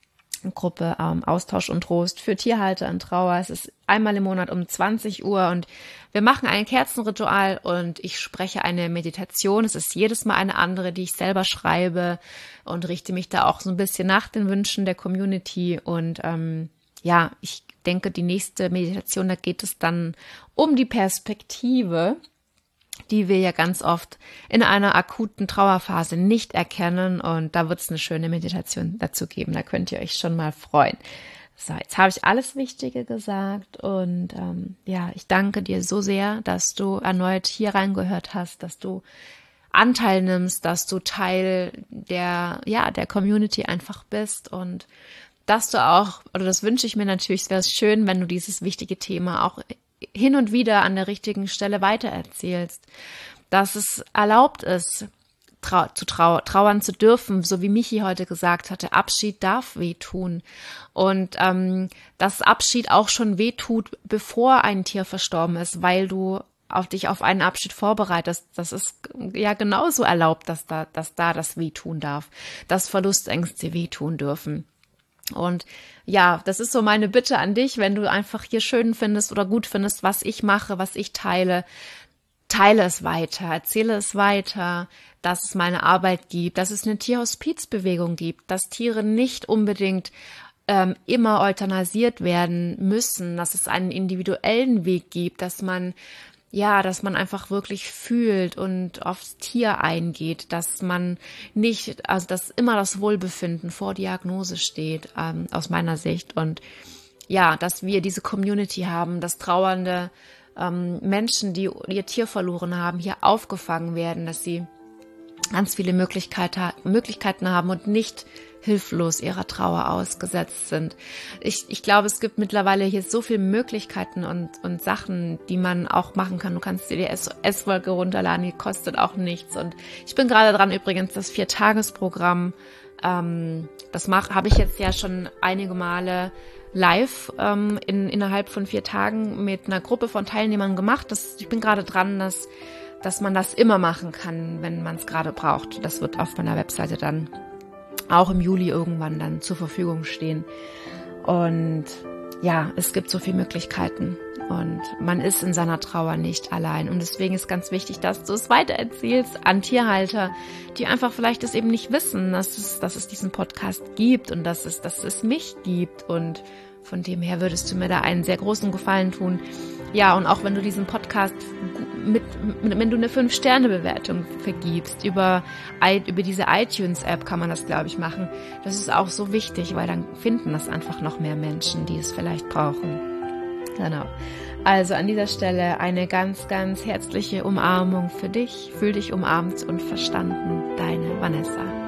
Gruppe ähm, Austausch und Trost für Tierhalter in Trauer. Es ist einmal im Monat um zwanzig Uhr und wir machen ein Kerzenritual und ich spreche eine Meditation. Es ist jedes Mal eine andere, die ich selber schreibe und richte mich da auch so ein bisschen nach den Wünschen der Community. Und ähm, ja, ich denke, die nächste Meditation, da geht es dann um die Perspektive, die wir ja ganz oft in einer akuten Trauerphase nicht erkennen. Und da wird es eine schöne Meditation dazu geben. Da könnt ihr euch schon mal freuen. So, jetzt habe ich alles Wichtige gesagt. Und ähm, ja, ich danke dir so sehr, dass du erneut hier reingehört hast, dass du Anteil nimmst, dass du Teil der, ja, der Community einfach bist und dass du auch, oder das wünsche ich mir natürlich, es wäre schön, wenn du dieses wichtige Thema auch hin und wieder an der richtigen Stelle weitererzählst, dass es erlaubt ist, trau- zu trau- trauern zu dürfen, so wie Michi heute gesagt hatte, Abschied darf wehtun und ähm, dass Abschied auch schon wehtut, bevor ein Tier verstorben ist, weil du auf dich auf einen Abschied vorbereitest. Das ist ja genauso erlaubt, dass da, dass da das wehtun darf, dass Verlustängste wehtun dürfen. Und ja, das ist so meine Bitte an dich, wenn du einfach hier schön findest oder gut findest, was ich mache, was ich teile, teile es weiter, erzähle es weiter, dass es meine Arbeit gibt, dass es eine Tierhospizbewegung gibt, dass Tiere nicht unbedingt ähm, immer euthanasiert werden müssen, dass es einen individuellen Weg gibt, dass man Ja, dass man einfach wirklich fühlt und aufs Tier eingeht, dass man nicht, also dass immer das Wohlbefinden vor Diagnose steht, ähm, aus meiner Sicht. Und ja, dass wir diese Community haben, dass trauernde ähm, Menschen, die ihr Tier verloren haben, hier aufgefangen werden, dass sie ganz viele Möglichkeiten, Möglichkeiten haben und nicht hilflos ihrer Trauer ausgesetzt sind. Ich, ich glaube, es gibt mittlerweile hier so viele Möglichkeiten und, und Sachen, die man auch machen kann. Du kannst dir die S O S-Wolke runterladen, die kostet auch nichts. Und ich bin gerade dran, übrigens das Vier-Tages-Programm Ähm, das mach, habe ich jetzt ja schon einige Male live ähm, in, innerhalb von vier Tagen mit einer Gruppe von Teilnehmern gemacht. Das, ich bin gerade dran, dass, dass man das immer machen kann, wenn man es gerade braucht. Das wird auf meiner Webseite dann auch im Juli irgendwann dann zur Verfügung stehen. Und ja, es gibt so viele Möglichkeiten und man ist in seiner Trauer nicht allein. Und deswegen ist ganz wichtig, dass du es weitererzählst an Tierhalter, die einfach vielleicht es eben nicht wissen, dass es, dass es diesen Podcast gibt und dass es, dass es mich gibt. Und von dem her würdest du mir da einen sehr großen Gefallen tun. Ja, und auch wenn du diesen Podcast mit, mit wenn du eine fünf Sterne Bewertung vergibst, über, über diese iTunes-App kann man das, glaube ich, machen. Das ist auch so wichtig, weil dann finden das einfach noch mehr Menschen, die es vielleicht brauchen. Genau. Also an dieser Stelle eine ganz, ganz herzliche Umarmung für dich. Fühl dich umarmt und verstanden. Deine Vanessa.